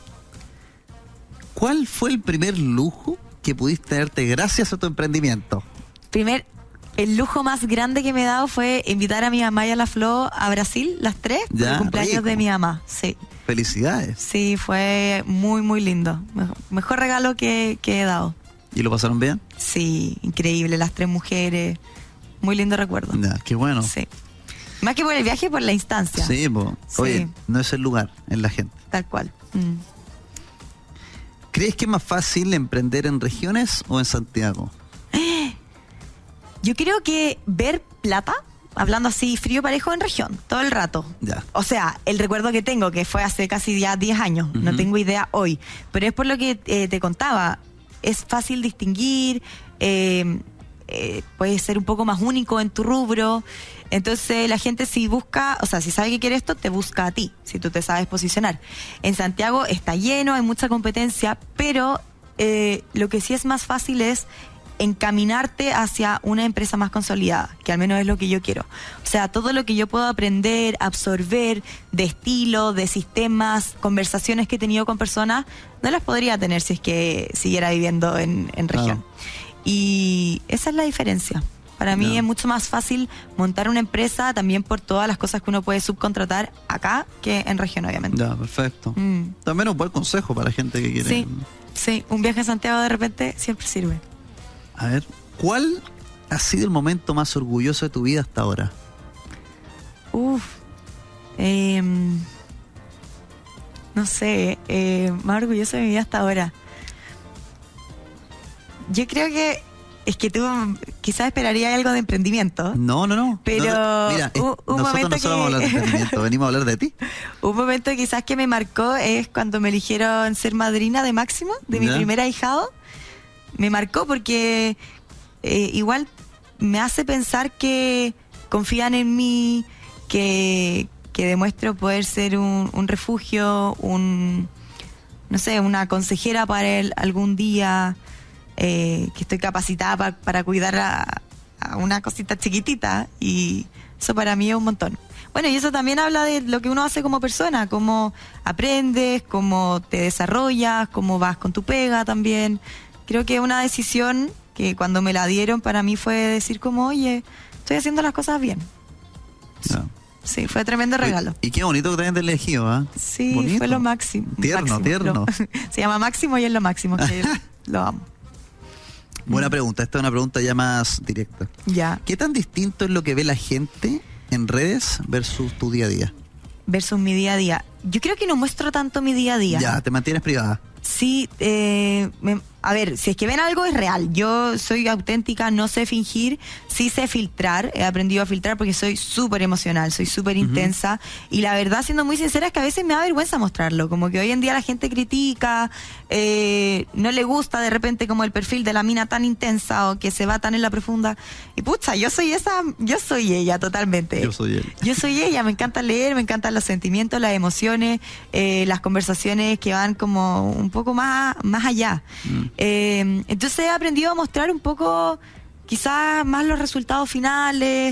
¿Cuál fue el primer lujo que pudiste darte gracias a tu emprendimiento? El lujo más grande que me he dado fue invitar a mi mamá y a la Flo a Brasil, las 3, por Ya, el cumpleaños rico. de mi mamá. Sí, Felicidades. sí, fue muy, muy lindo. Mejor regalo que he dado. ¿Y lo pasaron bien? Sí, increíble, las 3 mujeres. Muy lindo recuerdo. Ya, qué bueno. Sí. Más que por el viaje, por la instancia. Sí, po. Sí. Oye, no es el lugar, es la gente. Tal cual. ¿Crees que es más fácil emprender en regiones o en Santiago? Yo creo que ver plata, hablando así frío parejo, en región, todo el rato. Ya. O sea, el recuerdo que tengo, que fue hace casi ya 10 años, no tengo idea hoy, pero es por lo que te contaba, es fácil distinguir, puedes ser un poco más único en tu rubro. Entonces la gente si sabe que quiere esto, te busca a ti, si tú te sabes posicionar. En Santiago está lleno, hay mucha competencia, pero lo que sí es más fácil es encaminarte hacia una empresa más consolidada, que al menos es lo que yo quiero. O sea, todo lo que yo puedo aprender, absorber de estilo, de sistemas, conversaciones que he tenido con personas, no las podría tener si es que siguiera viviendo en región. Y esa es la diferencia. Para mí es mucho más fácil montar una empresa, también por todas las cosas que uno puede subcontratar acá que en región, obviamente. Ya, perfecto. También un buen consejo para la gente que quiere. Sí, un viaje a Santiago de repente siempre sirve. A ver, ¿cuál ha sido el momento más orgulloso de tu vida hasta ahora? No sé, más orgulloso de mi vida hasta ahora. Yo creo que es que tú quizás esperarías algo de emprendimiento. No. Pero mira, un nosotros momento no solo vamos a hablar de emprendimiento, venimos a hablar de ti. Un momento quizás que me marcó es cuando me eligieron ser madrina de Máximo, de mi primer ahijado. Me marcó porque igual me hace pensar que confían en mí, que demuestro poder ser un refugio, no sé, una consejera para él algún día, que estoy capacitada para cuidar a una cosita chiquitita, y eso para mí es un montón. Bueno, y eso también habla de lo que uno hace como persona, cómo aprendes, cómo te desarrollas, cómo vas con tu pega también. Creo que una decisión que cuando me la dieron para mí fue decir como, oye, estoy haciendo las cosas bien. No. Sí, fue tremendo regalo. Y qué bonito que te hayan elegido, ¿ah? Sí, bonito. fue lo máximo. Tierno. Se llama Máximo y es lo máximo, que lo amo. Buena pregunta, esta es una pregunta ya más directa. Ya. ¿Qué tan distinto es lo que ve la gente en redes versus tu día a día? Versus mi día a día. Yo creo que no muestro tanto mi día a día. Ya, te mantienes privada. Sí, a ver, si es que ven algo es real. Yo soy auténtica, no sé fingir, sí sé filtrar. He aprendido a filtrar porque soy súper emocional, soy súper intensa. Y la verdad, siendo muy sincera, es que a veces me da vergüenza mostrarlo. Como que hoy en día la gente critica, no le gusta de repente como el perfil de la mina tan intensa o que se va tan en la profunda. Y pucha, yo soy ella totalmente. Yo soy él. Yo soy ella, me encanta leer, me encantan los sentimientos, las emociones, las conversaciones que van como un poco más allá. Entonces he aprendido a mostrar un poco quizás más los resultados finales.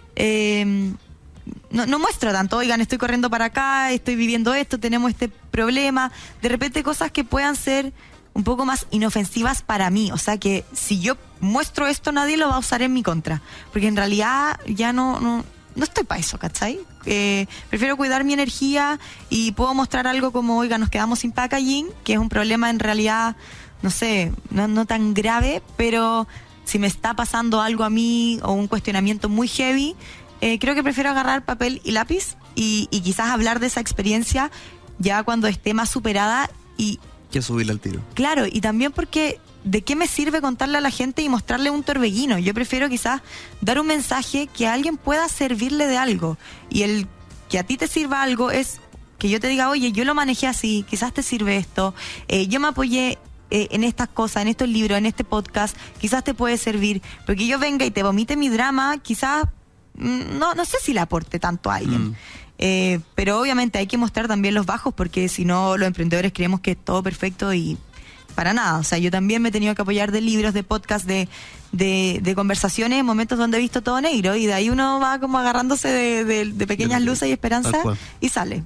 No muestro tanto, oigan, estoy corriendo para acá, estoy viviendo esto, tenemos este problema. De repente cosas que puedan ser un poco más inofensivas para mí. O sea que si yo muestro esto, nadie lo va a usar en mi contra. Porque en realidad ya no estoy para eso, ¿cachai? Prefiero cuidar mi energía y puedo mostrar algo como, oiga, nos quedamos sin packaging, que es un problema en realidad, no sé, no tan grave, pero si me está pasando algo a mí o un cuestionamiento muy heavy, creo que prefiero agarrar papel y lápiz y quizás hablar de esa experiencia ya cuando esté más superada y... Que subirle al tiro. Claro, y también porque ¿de qué me sirve contarle a la gente y mostrarle un torbellino? Yo prefiero quizás dar un mensaje que a alguien pueda servirle de algo. Y el que a ti te sirva algo es que yo te diga, oye, yo lo manejé así, quizás te sirve esto, yo me apoyé en estas cosas, en estos libros, en este podcast, quizás te puede servir. Porque yo venga y te vomite mi drama, quizás no sé si le aporte tanto a alguien. Pero obviamente hay que mostrar también los bajos, porque si no los emprendedores creemos que es todo perfecto y para nada. O sea, yo también me he tenido que apoyar de libros, de podcasts, de conversaciones en momentos donde he visto todo negro, y de ahí uno va como agarrándose de pequeñas luces y esperanzas y sale.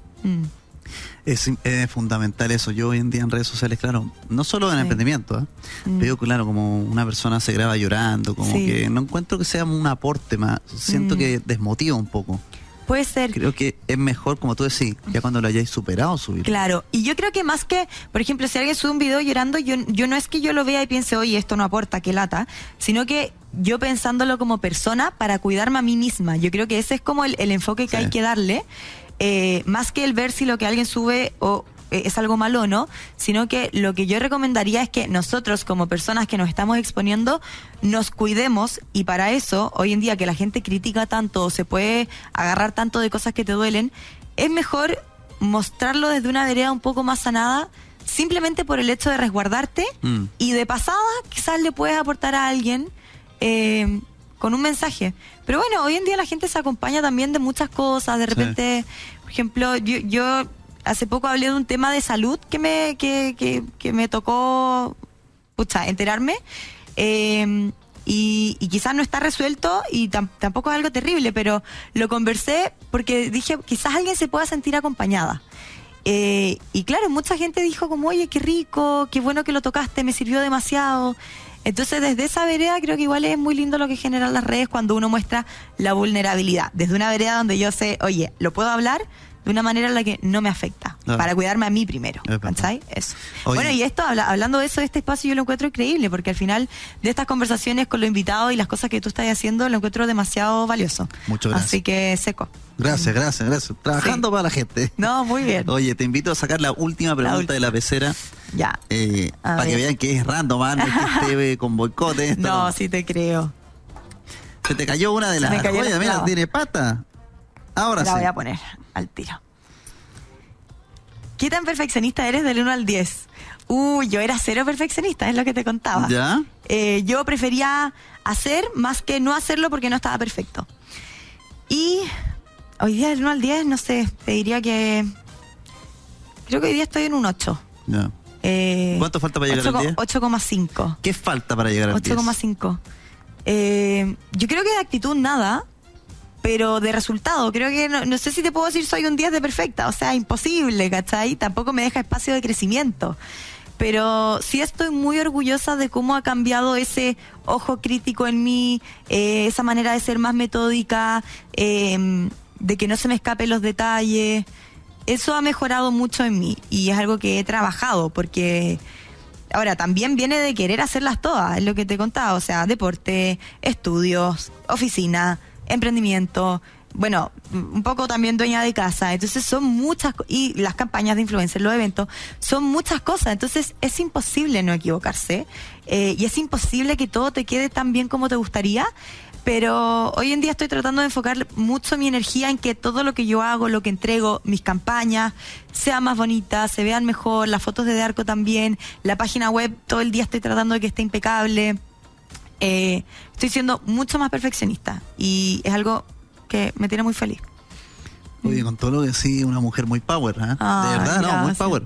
Es fundamental eso. Yo hoy en día en redes sociales, claro, no solo en emprendimiento, veo, claro, como una persona se graba llorando, como que no encuentro que sea un aporte más. Siento que desmotiva un poco. Puede ser. Creo que es mejor, como tú decís, ya cuando lo hayáis superado, subir. Claro, y yo creo que más que, por ejemplo, si alguien sube un video llorando, yo no es que yo lo vea y piense, oye, esto no aporta, qué lata, sino que yo pensándolo como persona para cuidarme a mí misma. Yo creo que ese es como el enfoque que hay que darle, más que el ver si lo que alguien sube o es algo malo o no, sino que lo que yo recomendaría es que nosotros como personas que nos estamos exponiendo nos cuidemos, y para eso hoy en día que la gente critica tanto o se puede agarrar tanto de cosas que te duelen, es mejor mostrarlo desde una vereda un poco más sanada, simplemente por el hecho de resguardarte y de pasada quizás le puedes aportar a alguien con un mensaje. Pero bueno, hoy en día la gente se acompaña también de muchas cosas. De repente, por ejemplo, yo hace poco hablé de un tema de salud que me tocó enterarme, y quizás no está resuelto y tampoco es algo terrible, pero lo conversé porque dije, quizás alguien se pueda sentir acompañada. Y claro, mucha gente dijo como, oye, qué rico, qué bueno que lo tocaste, me sirvió demasiado. Entonces, desde esa vereda creo que igual es muy lindo lo que generan las redes cuando uno muestra la vulnerabilidad. Desde una vereda donde yo sé, oye, lo puedo hablar de una manera en la que no me afecta, para cuidarme a mí primero, ¿cachai? Eso. Oye. Bueno, y esto, hablando de eso, de este espacio, yo lo encuentro increíble, porque al final de estas conversaciones con los invitados y las cosas que tú estás haciendo, lo encuentro demasiado valioso. Muchas gracias. Así que seco. Gracias. Trabajando para la gente. No, muy bien. Oye, te invito a sacar la última pregunta de la pecera. Ya. Para que vean que es random, no es que esté con boicote. No, sí te creo. Se te cayó una de las joyas, mira, tiene pata. Ahora la voy a poner al tiro. ¿Qué tan perfeccionista eres del 1 al 10? Yo era 0 perfeccionista, es lo que te contaba. ¿Ya? Yo prefería hacer más que no hacerlo porque no estaba perfecto. Y hoy día del 1 al 10, no sé, te diría que... Creo que hoy día estoy en un 8. Ya. ¿Cuánto falta para llegar al 10? 8,5. ¿Qué falta para llegar al 10? 8,5. Yo creo que de actitud nada, pero de resultado, creo que no sé si te puedo decir soy un 10 de perfecta, o sea, imposible, ¿cachai? Tampoco me deja espacio de crecimiento. Pero sí estoy muy orgullosa de cómo ha cambiado ese ojo crítico en mí, esa manera de ser más metódica, de que no se me escapen los detalles. Eso ha mejorado mucho en mí y es algo que he trabajado, porque ahora también viene de querer hacerlas todas, es lo que te contaba, o sea, deporte, estudios, oficina, emprendimiento, bueno, un poco también dueña de casa, entonces son muchas, y las campañas de influencers, los eventos, son muchas cosas, entonces es imposible no equivocarse, y es imposible que todo te quede tan bien como te gustaría, pero hoy en día estoy tratando de enfocar mucho mi energía en que todo lo que yo hago, lo que entrego, mis campañas, sean más bonitas, se vean mejor, las fotos de Arco también, la página web, todo el día estoy tratando de que esté impecable, estoy siendo mucho más perfeccionista, y es algo que me tiene muy feliz. Oye, con todo lo que sí, una mujer muy power, ¿eh? De verdad, gracias. no, muy power.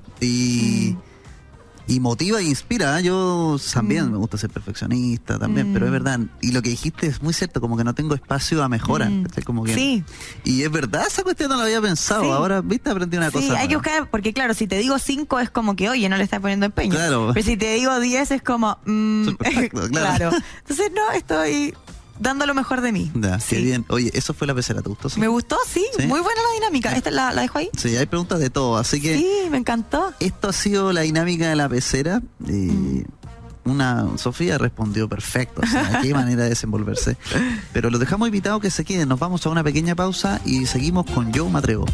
Y motiva e inspira, ¿eh? Yo también me gusta ser perfeccionista también, pero es verdad. Y lo que dijiste es muy cierto, como que no tengo espacio a mejora. Como que, sí. Y es verdad, esa cuestión no la había pensado. Sí. Ahora, viste, aprendí una cosa. Sí, hay que buscar, porque claro, si te digo 5 es como que, oye, no le estás poniendo empeño. Claro. Pero si te digo 10 es como, Perfecto, claro. Entonces, no, estoy dando lo mejor de mí. Ya, Sí. qué bien. Oye, eso fue la pecera, ¿te gustó? Me gustó, sí, ¿Sí? muy buena la dinámica. ¿Esta la dejo ahí? Sí, hay preguntas de todo, así que Sí, me encantó. esto ha sido la dinámica de la pecera. Sofía respondió perfecto, o sea, qué manera de desenvolverse. Pero los dejamos invitados que se queden. Nos vamos a una pequeña pausa y seguimos con Yo Me Atrevo.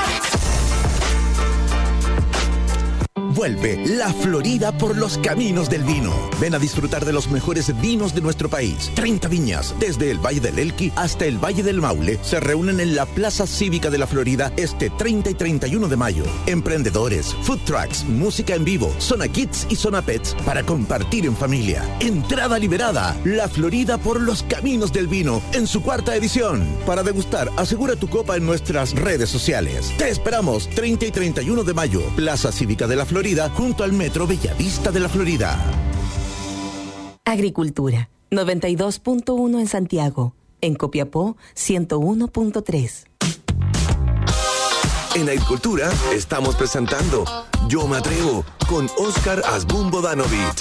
Vuelve La Florida por los caminos del vino. Ven a disfrutar de los mejores vinos de nuestro país. 30 viñas, desde el Valle del Elqui hasta el Valle del Maule, se reúnen en la Plaza Cívica de La Florida este 30 y 31 de mayo. Emprendedores, food trucks, música en vivo, zona kids y zona pets para compartir en familia. Entrada liberada. La Florida por los caminos del vino en su 4ª edición. Para degustar, asegura tu copa en nuestras redes sociales. Te esperamos 30 y 31 de mayo, Plaza Cívica de La Florida, junto al Metro Bellavista de La Florida. Agricultura, 92.1 en Santiago. En Copiapó, 101.3. En Agricultura estamos presentando Yo Me Atrevo con Óscar Asbun Bodanovich.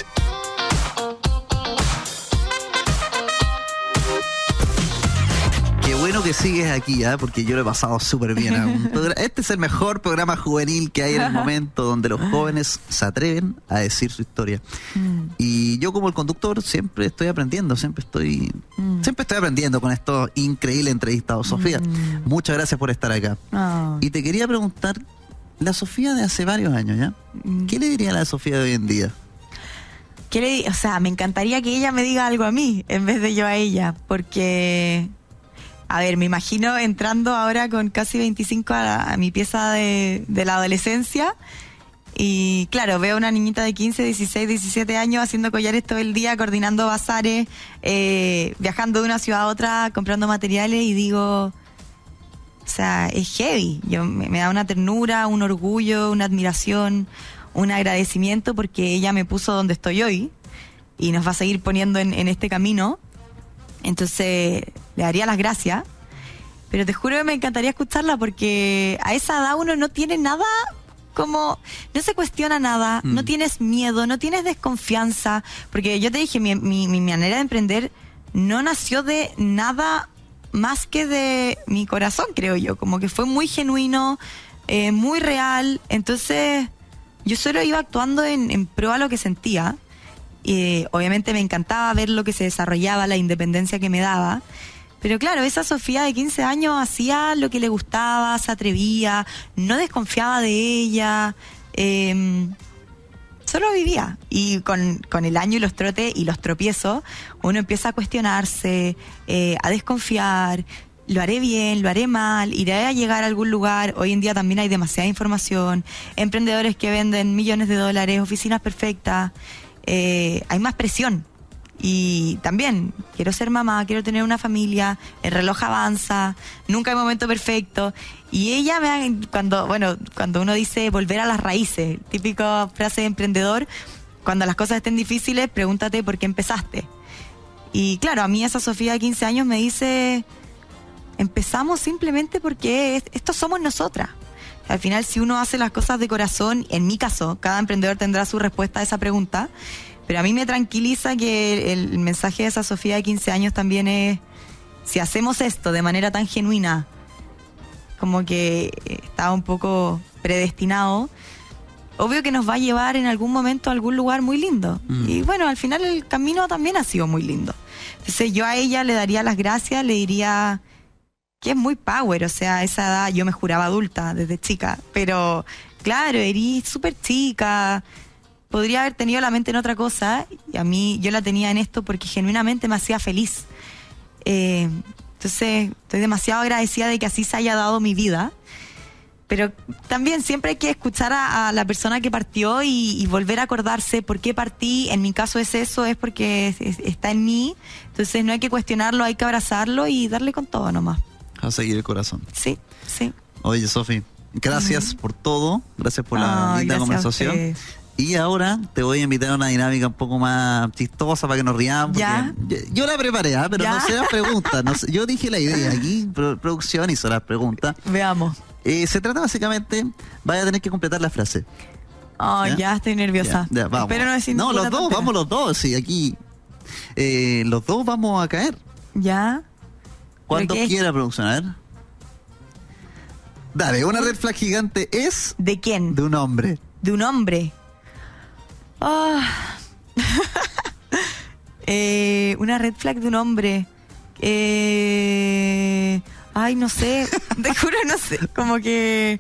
Qué bueno que sigues aquí, porque yo lo he pasado súper bien. Este es el mejor programa juvenil que hay en el momento, donde los jóvenes se atreven a decir su historia. Y yo como el conductor siempre estoy aprendiendo, siempre estoy aprendiendo con estos increíbles entrevistados. Sofía, muchas gracias por estar acá. Y te quería preguntar, la Sofía de hace varios años, ¿ya? ¿Qué le diría a la Sofía de hoy en día? O sea, me encantaría que ella me diga algo a mí en vez de yo a ella, porque... A ver, me imagino entrando ahora con casi 25 a mi pieza de la adolescencia y claro, veo una niñita de 15, 16, 17 años haciendo collares todo el día, coordinando bazares, viajando de una ciudad a otra, comprando materiales y digo, o sea, es heavy. Me da una ternura, un orgullo, una admiración, un agradecimiento porque ella me puso donde estoy hoy y nos va a seguir poniendo en este camino. Entonces le daría las gracias, pero te juro que me encantaría escucharla porque a esa edad uno no tiene nada, como no se cuestiona nada, no tienes miedo, no tienes desconfianza, porque yo te dije, mi manera de emprender no nació de nada más que de mi corazón, creo yo, como que fue muy genuino, muy real, entonces yo solo iba actuando en pro a lo que sentía. Obviamente me encantaba ver lo que se desarrollaba, la independencia que me daba, pero claro, esa Sofía de 15 años hacía lo que le gustaba, se atrevía, no desconfiaba de ella, solo vivía. Y con el año y los trotes y los tropiezos, uno empieza a cuestionarse, a desconfiar. Lo haré bien, lo haré mal, iré a llegar a algún lugar. Hoy en día también hay demasiada información, emprendedores que venden millones de dólares, oficinas perfectas. Hay más presión y también quiero ser mamá, quiero tener una familia, el reloj avanza, nunca hay momento perfecto y ella cuando uno dice volver a las raíces, típica frase de emprendedor, cuando las cosas estén difíciles pregúntate por qué empezaste. Y claro, a mí esa Sofía de 15 años me dice, empezamos simplemente porque estos somos nosotras. Al final, si uno hace las cosas de corazón, en mi caso, cada emprendedor tendrá su respuesta a esa pregunta, pero a mí me tranquiliza que el mensaje de esa Sofía de 15 años también es, si hacemos esto de manera tan genuina, como que está un poco predestinado, obvio que nos va a llevar en algún momento a algún lugar muy lindo. Y bueno, al final el camino también ha sido muy lindo. Entonces yo a ella le daría las gracias, le diría... que es muy power, o sea, a esa edad yo me juraba adulta desde chica, pero claro, erí súper chica, podría haber tenido la mente en otra cosa, y a mí yo la tenía en esto porque genuinamente me hacía feliz. Entonces, estoy demasiado agradecida de que así se haya dado mi vida, pero también siempre hay que escuchar a la persona que partió y volver a acordarse por qué partí. En mi caso es eso, es porque está en mí, entonces no hay que cuestionarlo, hay que abrazarlo y darle con todo nomás. A seguir el corazón. Sí, sí. Oye, Sofi, gracias por todo, gracias por la linda conversación. Y ahora te voy a invitar a una dinámica un poco más chistosa para que nos riamos. ¿Ya? Yo la preparé, pero ¿Ya? no sé las preguntas. No sé, yo dije la idea aquí, producción hizo las preguntas. Veamos. Se trata básicamente, vaya a tener que completar la frase. Oh, ¿Ya? ya estoy nerviosa. Ya, vamos. Espero no decir No, ninguna los dos, tontera. vamos los dos. Sí, aquí los dos vamos a caer. ¿Ya? Cuando ¿Pero qué? quiera, producción. A ver. Dale, una red flag gigante es ¿De quién? de un hombre. De un hombre. Oh. Una red flag de un hombre. Ay, no sé. Te juro, no sé. Como que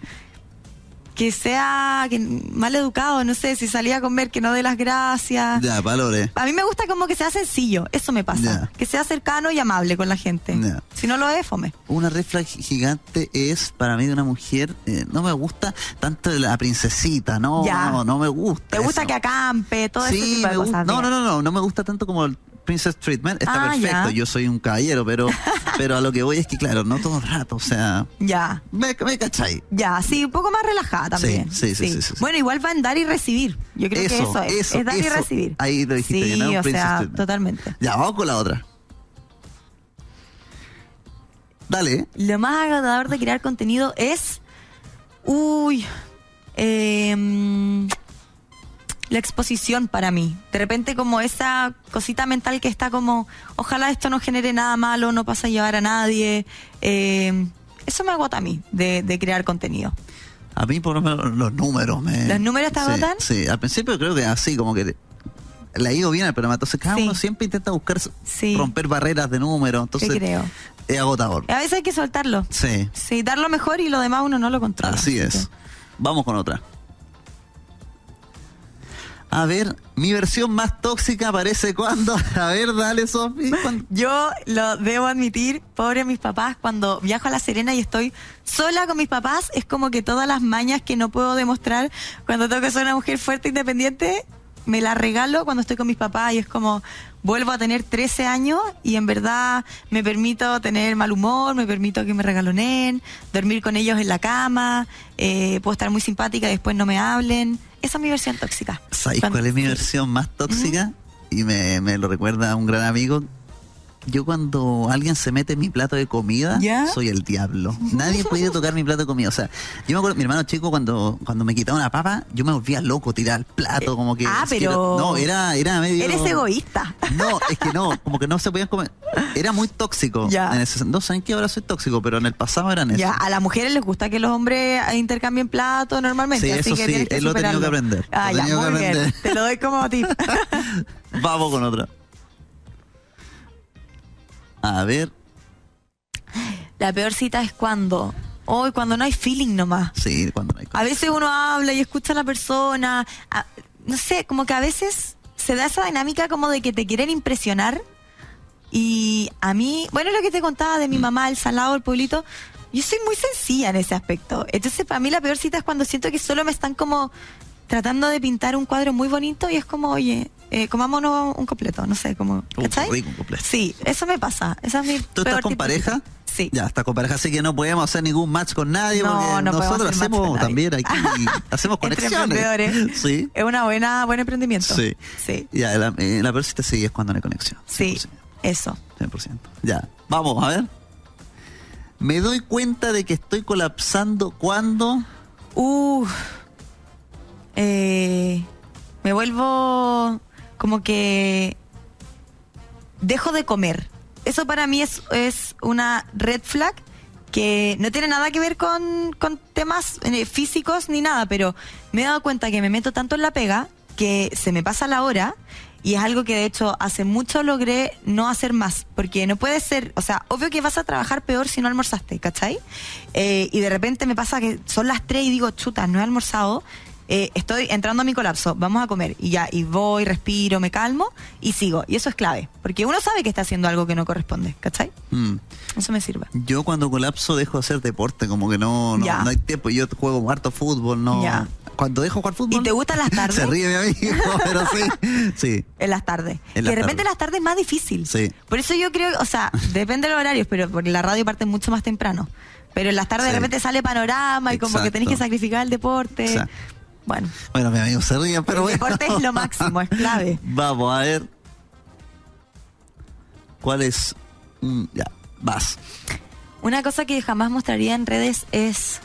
sea mal educado, no sé, si salía a comer que no dé las gracias. Ya, valores. A mí me gusta como que sea sencillo, eso me pasa. Ya. Que sea cercano y amable con la gente. Ya. Si no lo es, fome. Una red flag gigante es para mí de una mujer, no me gusta tanto la princesita, no, Ya. no me gusta. ¿Te gusta eso. que acampe, todo ese Sí, tipo de me gusta. cosas? No me gusta tanto como el Princess Treatment, está perfecto, Ya. yo soy un caballero, pero a lo que voy es que claro, no todo el rato, o sea, Ya. me cachai. Ya, sí, un poco más relajada también. Sí. Bueno, igual va en dar y recibir. Yo creo que eso es dar y recibir. Ahí lo dijiste Sí, bien, ¿no? o Princess sea, Treatment. totalmente. Ya, vamos con la otra. Dale. Lo más agotador de crear contenido es... la exposición para mí. De repente como esa cosita mental que está como, ojalá esto no genere nada malo, no pasa a llevar a nadie. Eso me agota a mí, de crear contenido. A mí por lo menos los números me... ¿Los números te agotan? Sí, al principio creo que así, como que le ha ido bien al programa. Entonces cada Sí. uno siempre intenta buscar Sí. romper barreras de números. Entonces Te creo. es agotador. A veces hay que soltarlo. Sí, Sí, dar lo mejor y lo demás uno no lo controla. así es. Vamos con otra. A ver, mi versión más tóxica aparece cuando... A ver, dale, Sofi. ¿Cuándo? Yo lo debo admitir, pobre mis papás, cuando viajo a La Serena y estoy sola con mis papás, es como que todas las mañas que no puedo demostrar cuando tengo que ser una mujer fuerte e independiente, me las regalo cuando estoy con mis papás y es como vuelvo a tener 13 años y en verdad me permito tener mal humor, me permito que me regaloneen, dormir con ellos en la cama, puedo estar muy simpática y después no me hablen. Esa es mi versión tóxica. ¿Sabes cuál es mi versión más tóxica? Y me lo recuerda un gran amigo. Yo cuando alguien se mete en mi plato de comida, ¿Ya? soy el diablo. Nadie puede tocar mi plato de comida. O sea, yo me acuerdo, mi hermano chico, cuando me quitaba una papa, yo me volvía loco, tirar el plato, como que... pero... No, era medio... Eres egoísta. No, es que no, como que no se podían comer. Era muy tóxico. Ya. No saben que ahora soy tóxico, pero en el pasado eran eso. Ya, a las mujeres les gusta que los hombres intercambien platos normalmente. Sí, así eso que sí, tienes que él lo ha tenido superarlo. que aprender. Ah, Lo ha ya, tenido que muy bien. aprender. Te lo doy como tip. Vamos con otra. A ver. La peor cita es cuando no hay feeling nomás. Sí, cuando no hay A veces uno habla y escucha a la persona. No sé, como que a veces se da esa dinámica como de que te quieren impresionar. Y a mí, bueno, lo que te contaba de mi mamá, el salado, el pueblito, yo soy muy sencilla en ese aspecto. Entonces, para mí la peor cita es cuando siento que solo me están como tratando de pintar un cuadro muy bonito y es como, oye, comámonos un completo, no sé, como, ¿cachai? rico un completo. Sí, eso me pasa. Esa es mi ¿Tú peor estás con tipo de pareja? cita. Sí. Ya, estás con pareja, así que no podemos hacer ningún match con nadie No, porque no podemos nosotros hacer match con hacemos nadie. también aquí, hacemos Entre conexiones. emprendedores. Sí. Es buen emprendimiento. Sí. Sí. Ya, la peor cita sí es cuando no hay conexión. Sí, 100%. eso. 100%. Ya, vamos, a ver. Me doy cuenta de que estoy colapsando cuando... Me vuelvo como que dejo de comer. Eso para mí es una red flag que no tiene nada que ver con temas físicos ni nada, pero me he dado cuenta que me meto tanto en la pega que se me pasa la hora y es algo que de hecho hace mucho logré no hacer más, porque no puede ser, o sea, obvio que vas a trabajar peor si no almorzaste, ¿cachai? Y de repente me pasa que son las 3 y digo, chuta, no he almorzado, estoy entrando a mi colapso, vamos a comer, y ya, y voy, respiro, me calmo y sigo, y eso es clave, porque uno sabe que está haciendo algo que no corresponde, ¿cachai? Eso me sirve. Yo cuando colapso dejo de hacer deporte, como que no hay tiempo. Yo juego harto fútbol, no. Ya. Cuando dejo jugar fútbol. ¿Y te gustan las tardes? Se ríe mi amigo, pero sí. En las tardes. En y de repente las tardes es más difícil. Sí. Por eso yo creo, o sea, depende de los horarios, pero porque la radio parte mucho más temprano. Pero en las tardes de repente sale panorama y como que tenés que sacrificar el deporte. Exacto. Bueno, mi amigo se ríe, pero el deporte es lo máximo, es clave. Vamos a ver. ¿Cuál es? Ya, vas. Una cosa que jamás mostraría en redes es...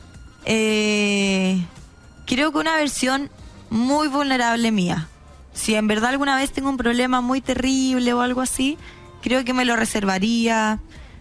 creo que una versión muy vulnerable mía. Si en verdad alguna vez tengo un problema muy terrible o algo así, creo que me lo reservaría.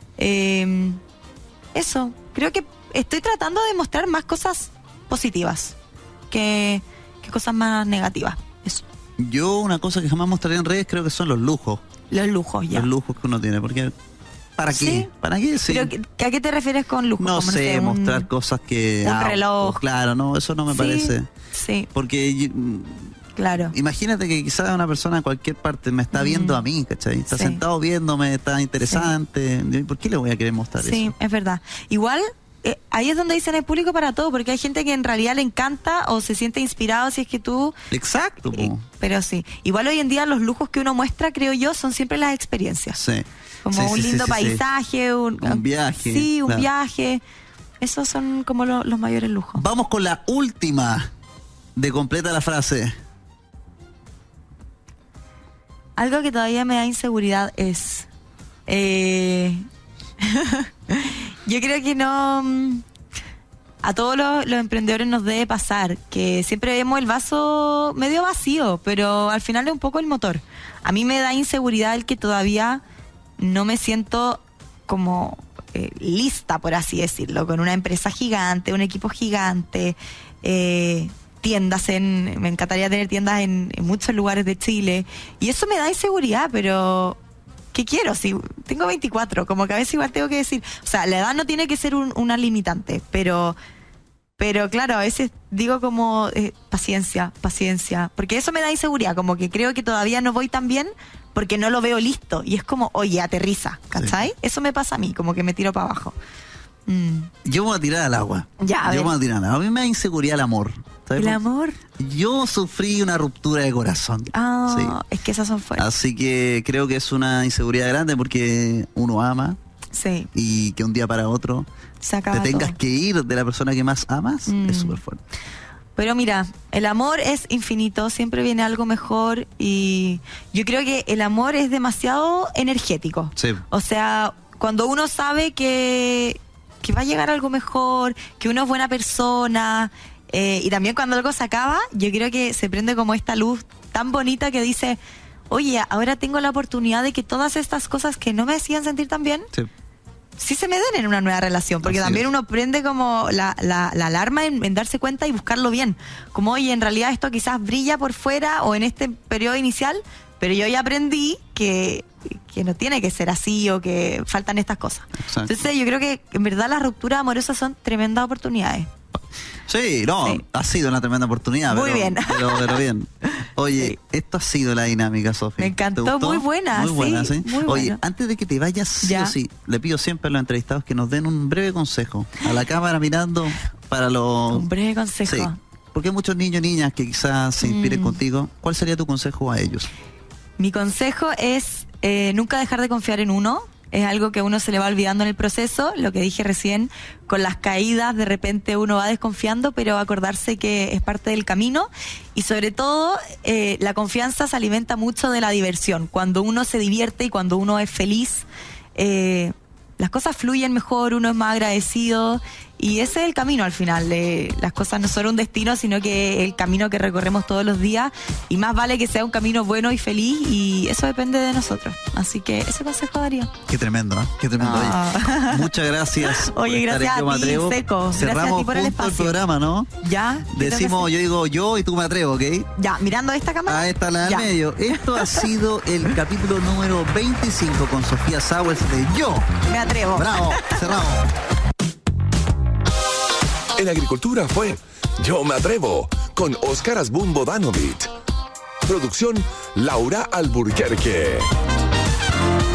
Eso, creo que estoy tratando de mostrar más cosas positivas que cosas más negativas. Eso. Yo una cosa que jamás mostraría en redes creo que son los lujos. Los lujos, ya. Los lujos que uno tiene, porque... ¿Para qué? ¿Sí? ¿Para qué? Sí. ¿Pero a qué te refieres con lujo? No Como, sé, mostrar cosas que... un reloj. Claro, no, eso no me parece. Sí, Porque... claro. Imagínate que quizás una persona en cualquier parte me está viendo a mí, ¿cachai? Está sentado viéndome, está interesante. ¿Por qué le voy a querer mostrar eso? Sí, es verdad. Igual, ahí es donde dicen el público para todo, porque hay gente que en realidad le encanta o se siente inspirado si es que tú... Exacto. Pero sí. Igual hoy en día los lujos que uno muestra, creo yo, son siempre las experiencias. Sí. Como un lindo paisaje, un viaje. Sí, un claro. viaje. Esos son como los mayores lujos. Vamos con la última de completa la frase. Algo que todavía me da inseguridad es... yo creo que no... A todos los emprendedores nos debe pasar que siempre vemos el vaso medio vacío, pero al final es un poco el motor. A mí me da inseguridad el que todavía no me siento como lista, por así decirlo, con una empresa gigante, un equipo gigante, tiendas me encantaría tener tiendas en muchos lugares de Chile, y eso me da inseguridad, pero ¿qué quiero? Si tengo 24, como que a veces igual tengo que decir, o sea, la edad no tiene que ser una limitante, pero claro, a veces digo como paciencia, porque eso me da inseguridad, como que creo que todavía no voy tan bien porque no lo veo listo, y es como, oye, aterriza, ¿cachai? Sí. Eso me pasa a mí, como que me tiro para abajo. Yo me voy a tirar al agua. Ya, a mí me da inseguridad el amor. ¿El amor? Yo sufrí una ruptura de corazón. Sí. Es que esas son fuertes. Así que creo que es una inseguridad grande porque uno ama. Sí. Y que un día para otro se acaba te tengas todo. que ir de la persona que más amas es súper fuerte. Pero mira, el amor es infinito, siempre viene algo mejor, y yo creo que el amor es demasiado energético. Sí. O sea, cuando uno sabe que va a llegar algo mejor, que uno es buena persona, y también cuando algo se acaba, yo creo que se prende como esta luz tan bonita que dice, oye, ahora tengo la oportunidad de que todas estas cosas que no me hacían sentir tan bien, sí se me den en una nueva relación, porque así también es. uno prende como la alarma en darse cuenta y buscarlo bien, como oye, en realidad esto quizás brilla por fuera o en este periodo inicial, pero yo ya aprendí que no tiene que ser así o que faltan estas cosas. Exacto. Entonces yo creo que en verdad las rupturas amorosas son tremendas oportunidades. Sí, ha sido una tremenda oportunidad. Muy bien. Pero bien. Oye, esto ha sido la dinámica, Sofía. Me encantó, muy buena. Muy buena, sí. Muy Oye, buena. antes de que te vayas, sí, le pido siempre a los entrevistados que nos den un breve consejo. A la cámara mirando para los... Un breve consejo. Sí, porque hay muchos niños y niñas que quizás se inspiren contigo. ¿Cuál sería tu consejo a ellos? Mi consejo es nunca dejar de confiar en uno. Es algo que a uno se le va olvidando en el proceso, lo que dije recién, con las caídas de repente uno va desconfiando, pero acordarse que es parte del camino, y sobre todo la confianza se alimenta mucho de la diversión. Cuando uno se divierte y cuando uno es feliz, las cosas fluyen mejor, uno es más agradecido, Y ese es el camino al final. Las cosas no son un destino, sino que el camino que recorremos todos los días. Y más vale que sea un camino bueno y feliz. Y eso depende de nosotros. Así que ese consejo daría. Qué tremendo, ¿eh? Qué tremendo. Oye, muchas gracias. Oye, gracias a ti, Seco. Cerramos gracias a ti por el junto espacio. el programa, ¿no? Ya. Decimos, yo digo yo y tú me atrevo, ¿ok? Ya, mirando a esta cámara. A esta la del Ya. medio. Esto ha sido el capítulo número 25 con Sofía Sauers de Yo Me atrevo. Bravo, cerramos. En agricultura fue Yo Me Atrevo con Óscar Asbun Bodanovich. Producción Laura Alburquerque.